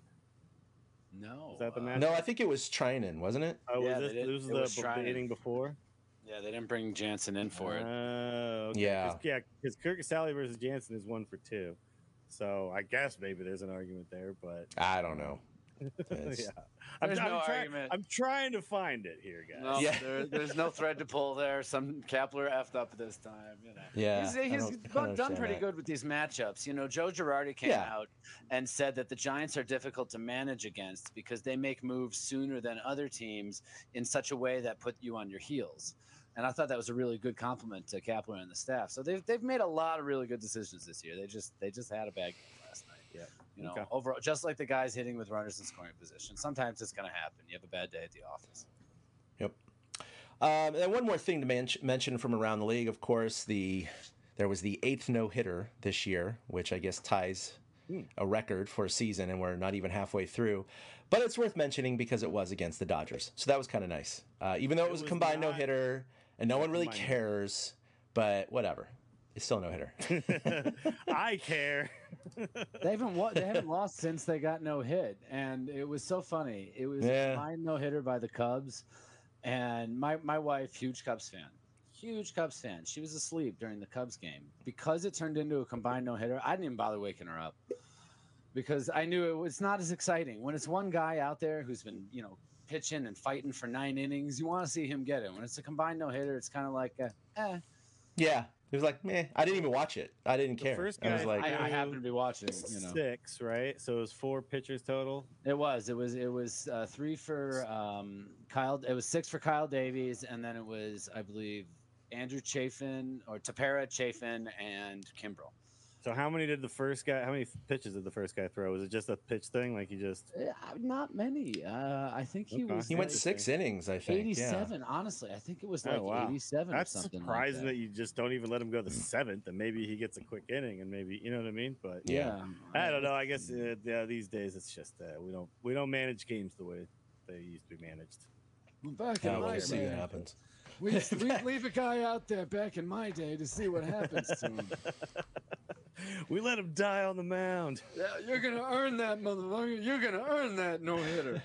S4: No.
S5: Is that the matchup?
S3: No, I think it was Treinen, wasn't it?
S5: Oh, this was the inning before?
S4: Yeah, they didn't bring Jansen in for it.
S5: Okay.
S3: Yeah.
S5: Because Curt Casali versus Jansen is 1 for 2. So I guess maybe there's an argument there, but
S3: I don't know.
S5: I'm trying to find it here, guys.
S4: No, there's no thread to pull there. Some Kapler effed up this time.
S3: Yeah,
S4: he's done pretty good with these matchups. Joe Girardi came out and said that the Giants are difficult to manage against because they make moves sooner than other teams in such a way that put you on your heels. And I thought that was a really good compliment to Kapler and the staff. So they've made a lot of really good decisions this year. They just had a bad game last night.
S5: Yeah.
S4: You know,
S5: Okay.
S4: overall, just like the guys hitting with runners in scoring position. Sometimes it's going to happen. You have a bad day at the office.
S3: Yep. And then one more thing to mention from around the league, of course, there was the 8th no-hitter this year, which I guess ties a record for a season, and we're not even halfway through. But it's worth mentioning because it was against the Dodgers. So that was kind of nice. Even though it was a combined no-hitter, and no one really cares, but whatever. It's still a no-hitter.
S5: I care.
S4: They haven't lost since they got no hit, and it was so funny. It was a combined no hitter by the Cubs, and my wife, huge Cubs fan. She was asleep during the Cubs game because it turned into a combined no hitter. I didn't even bother waking her up because I knew it was not as exciting when it's one guy out there who's been pitching and fighting for 9 innings. You want to see him get it. When it's a combined no hitter, it's kind of like
S3: Yeah. It was like, meh. I didn't even watch it. I didn't care.
S5: First
S3: I was
S5: guy
S3: like,
S4: I happened to be watching.
S5: 6, right? So it was 4 pitchers total.
S4: It was 3 for Kyle. It was 6 for Kyle Davies, and then it was, I believe, Andrew Chafin or Tepera, Chafin, and Kimbrel.
S5: So how many pitches did the first guy throw? Was it just a pitch thing? Like he just
S4: Not many. I think he was.
S3: he went 6 innings, I think.
S4: 87. Yeah. Honestly, I think it was like 87
S5: That's
S4: or something.
S5: surprising
S4: like
S5: that you just don't even let him go the 7th, and maybe he gets a quick inning, and maybe you know what I mean. But
S3: yeah.
S5: I don't know. I guess these days it's just we don't manage games the way they used to be managed.
S4: Back in my
S3: we'll see
S4: day,
S3: what happens.
S4: we leave a guy out there back in my day to see what happens to him.
S5: We let him die on the mound.
S4: Yeah, you're gonna earn that, motherfucker. You're gonna earn that no hitter.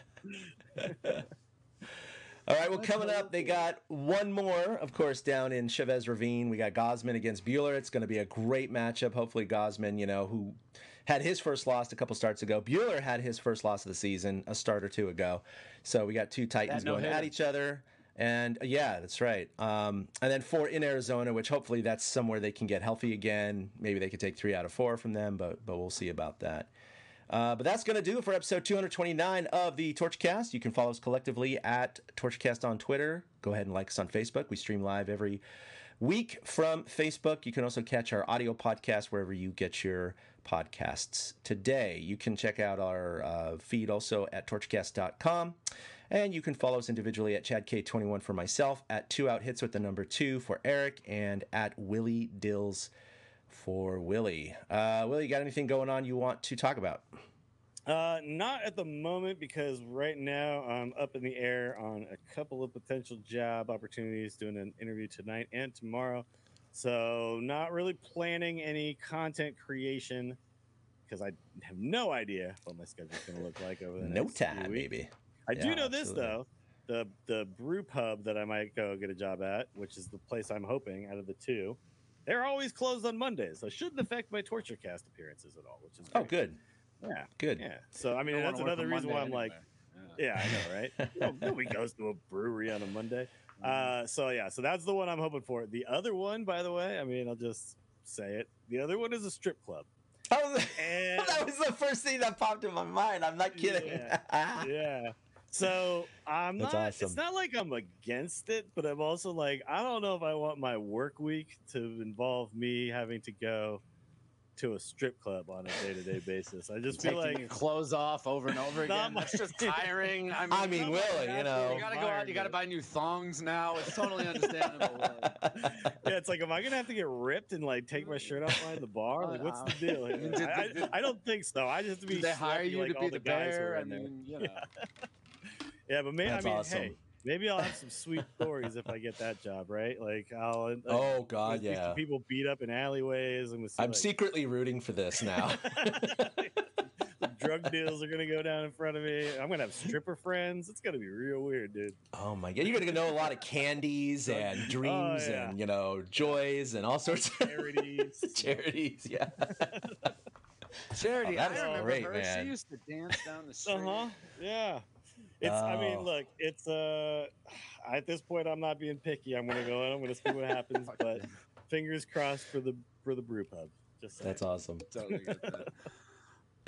S3: All right, well, coming up, they got one more, of course, down in Chavez Ravine. We got Gausman against Buehler. It's going to be a great matchup. Hopefully, Gausman, who had his first loss a couple starts ago. Buehler had his first loss of the season a start or two ago. So we got 2 Titans going at each other. And yeah, that's right. And then 4 in Arizona, which hopefully that's somewhere they can get healthy again. Maybe they could take 3 out of 4 from them, but we'll see about that. But that's going to do it for episode 229 of the Torchcast. You can follow us collectively at Torchcast on Twitter. Go ahead and like us on Facebook. We stream live every week from Facebook. You can also catch our audio podcast wherever you get your podcasts today. You can check out our feed also at torchcast.com. And you can follow us individually at ChadK21 for myself, at 2outhits with the number 2 for Eric, and at Willie Dills for Willie. Willie, you got anything going on you want to talk about?
S5: Not at the moment, because right now I'm up in the air on a couple of potential job opportunities, doing an interview tonight and tomorrow. So not really planning any content creation because I have no idea what my schedule's going to look like over the next few weeks.
S3: Maybe.
S5: I do know this, though. The brew pub that I might go get a job at, which is the place I'm hoping out of the 2, they're always closed on Mondays, so it shouldn't affect my Torturecast appearances at all, which is great.
S3: Oh, good.
S5: Yeah.
S3: Good.
S5: Yeah. So, I mean, that's another reason why I'm like, yeah, I know, right? Nobody goes to a brewery on a Monday. So that's the one I'm hoping for. The other one, by the way, I mean, I'll just say it. The other one is a strip club.
S3: That was the first thing that popped in my mind. I'm not kidding.
S5: Yeah. So
S3: That's awesome.
S5: It's not like I'm against it, but I'm also like, I don't know if I want my work week to involve me having to go to a strip club on a day-to-day basis. I just feel like
S4: your clothes off over and over again. That's just tiring.
S3: I mean, Willie,
S4: you gotta go out. You gotta buy new thongs now. It's totally understandable.
S5: Yeah, it's like, am I gonna have to get ripped and like take my shirt off behind the bar? Like, what's the deal here? I don't think so. I just have to be.
S4: Did they hire you
S5: like
S4: to be the bear? I mean,
S5: Yeah, but maybe
S3: awesome.
S5: Hey, maybe I'll have some sweet stories if I get that job, right? Like I'll.
S3: Oh God,
S5: see some people beat up in alleyways, and
S3: I'm secretly rooting for this now.
S5: Drug deals are gonna go down in front of me. I'm gonna have stripper friends. It's gonna be real weird, dude.
S3: Oh my God, you're gonna know a lot of candies and dreams and joys and all sorts of charities. Yeah.
S4: Charity,
S3: that is
S4: I remember
S3: great,
S4: her.
S3: man.
S4: She used to dance down the street.
S5: Yeah. It's. I mean, look. It's. At this point, I'm not being picky. I'm gonna go and I'm gonna see what happens. But fingers crossed for the brew pub. Just saying.
S3: That's awesome.
S4: Totally get that.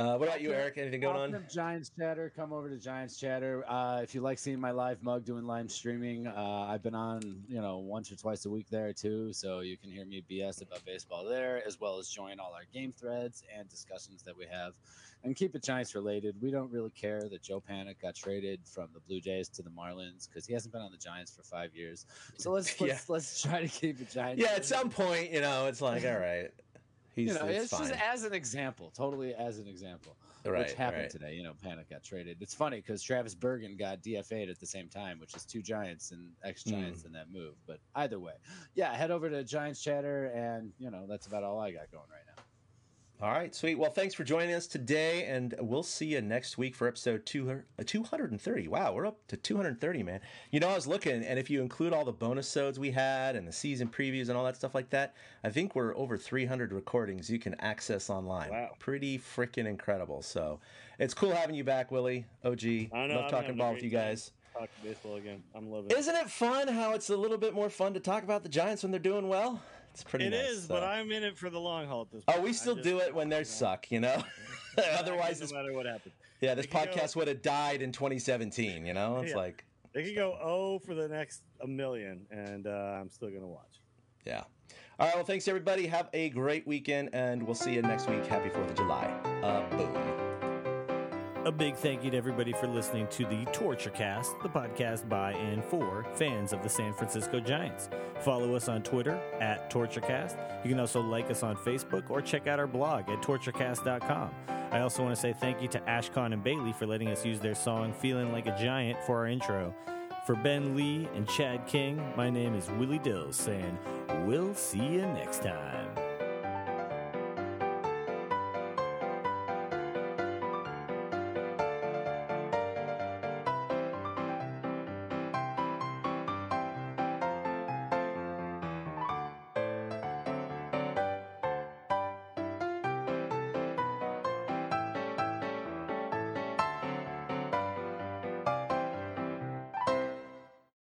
S3: What about you, Eric? Anything going on?
S4: Giants Chatter. Come over to Giants Chatter. If you like seeing my live mug doing live streaming, I've been on, once or twice a week there too. So you can hear me BS about baseball there, as well as join all our game threads and discussions that we have. And keep it Giants related. We don't really care that Joe Panic got traded from the Blue Jays to the Marlins because he hasn't been on the Giants for 5 years. So let's try to keep it Giants.
S3: Yeah, at some point, it's like, all right.
S4: It's
S3: fine.
S4: just as an example, totally as an example, which happened today. Panic got traded. It's funny because Travis Bergen got DFA'd at the same time, which is 2 Giants and ex-Giants in that move. But either way, head over to Giants Chatter, and that's about all I got going right now.
S3: All right, sweet. Well, thanks for joining us today, and we'll see you next week for episode 230. Wow, we're up to 230, man. I was looking, and if you include all the bonus sods we had and the season previews and all that stuff like that, I think we're over 300 recordings you can access online.
S5: Wow.
S3: Pretty freaking incredible. So it's cool having you back, Willie, OG. Love talking ball with you guys.
S5: Talk baseball again. I'm loving it.
S3: Isn't it fun how it's a little bit more fun to talk about the Giants when they're doing well? It's pretty nice.
S5: It is, but I'm in it for the long haul at this
S3: point.
S5: Oh,
S3: we still do it when they suck, Otherwise,
S5: no matter what happens.
S3: Yeah, this podcast would have died in 2017, It's like...
S5: They could go for the next 1 million, and I'm still going to watch.
S3: Yeah. All right, well, thanks, everybody. Have a great weekend, and we'll see you next week. Happy 4th of July. Boom.
S8: A big thank you to everybody for listening to the TortureCast, the podcast by and for fans of the San Francisco Giants. Follow us on Twitter at TortureCast. You can also like us on Facebook or check out our blog at torturecast.com. I also want to say thank you to Ashcon and Bailey for letting us use their song Feeling Like a Giant for our intro. For Ben Lee and Chad King, my name is Willie Dills saying, we'll see you next time.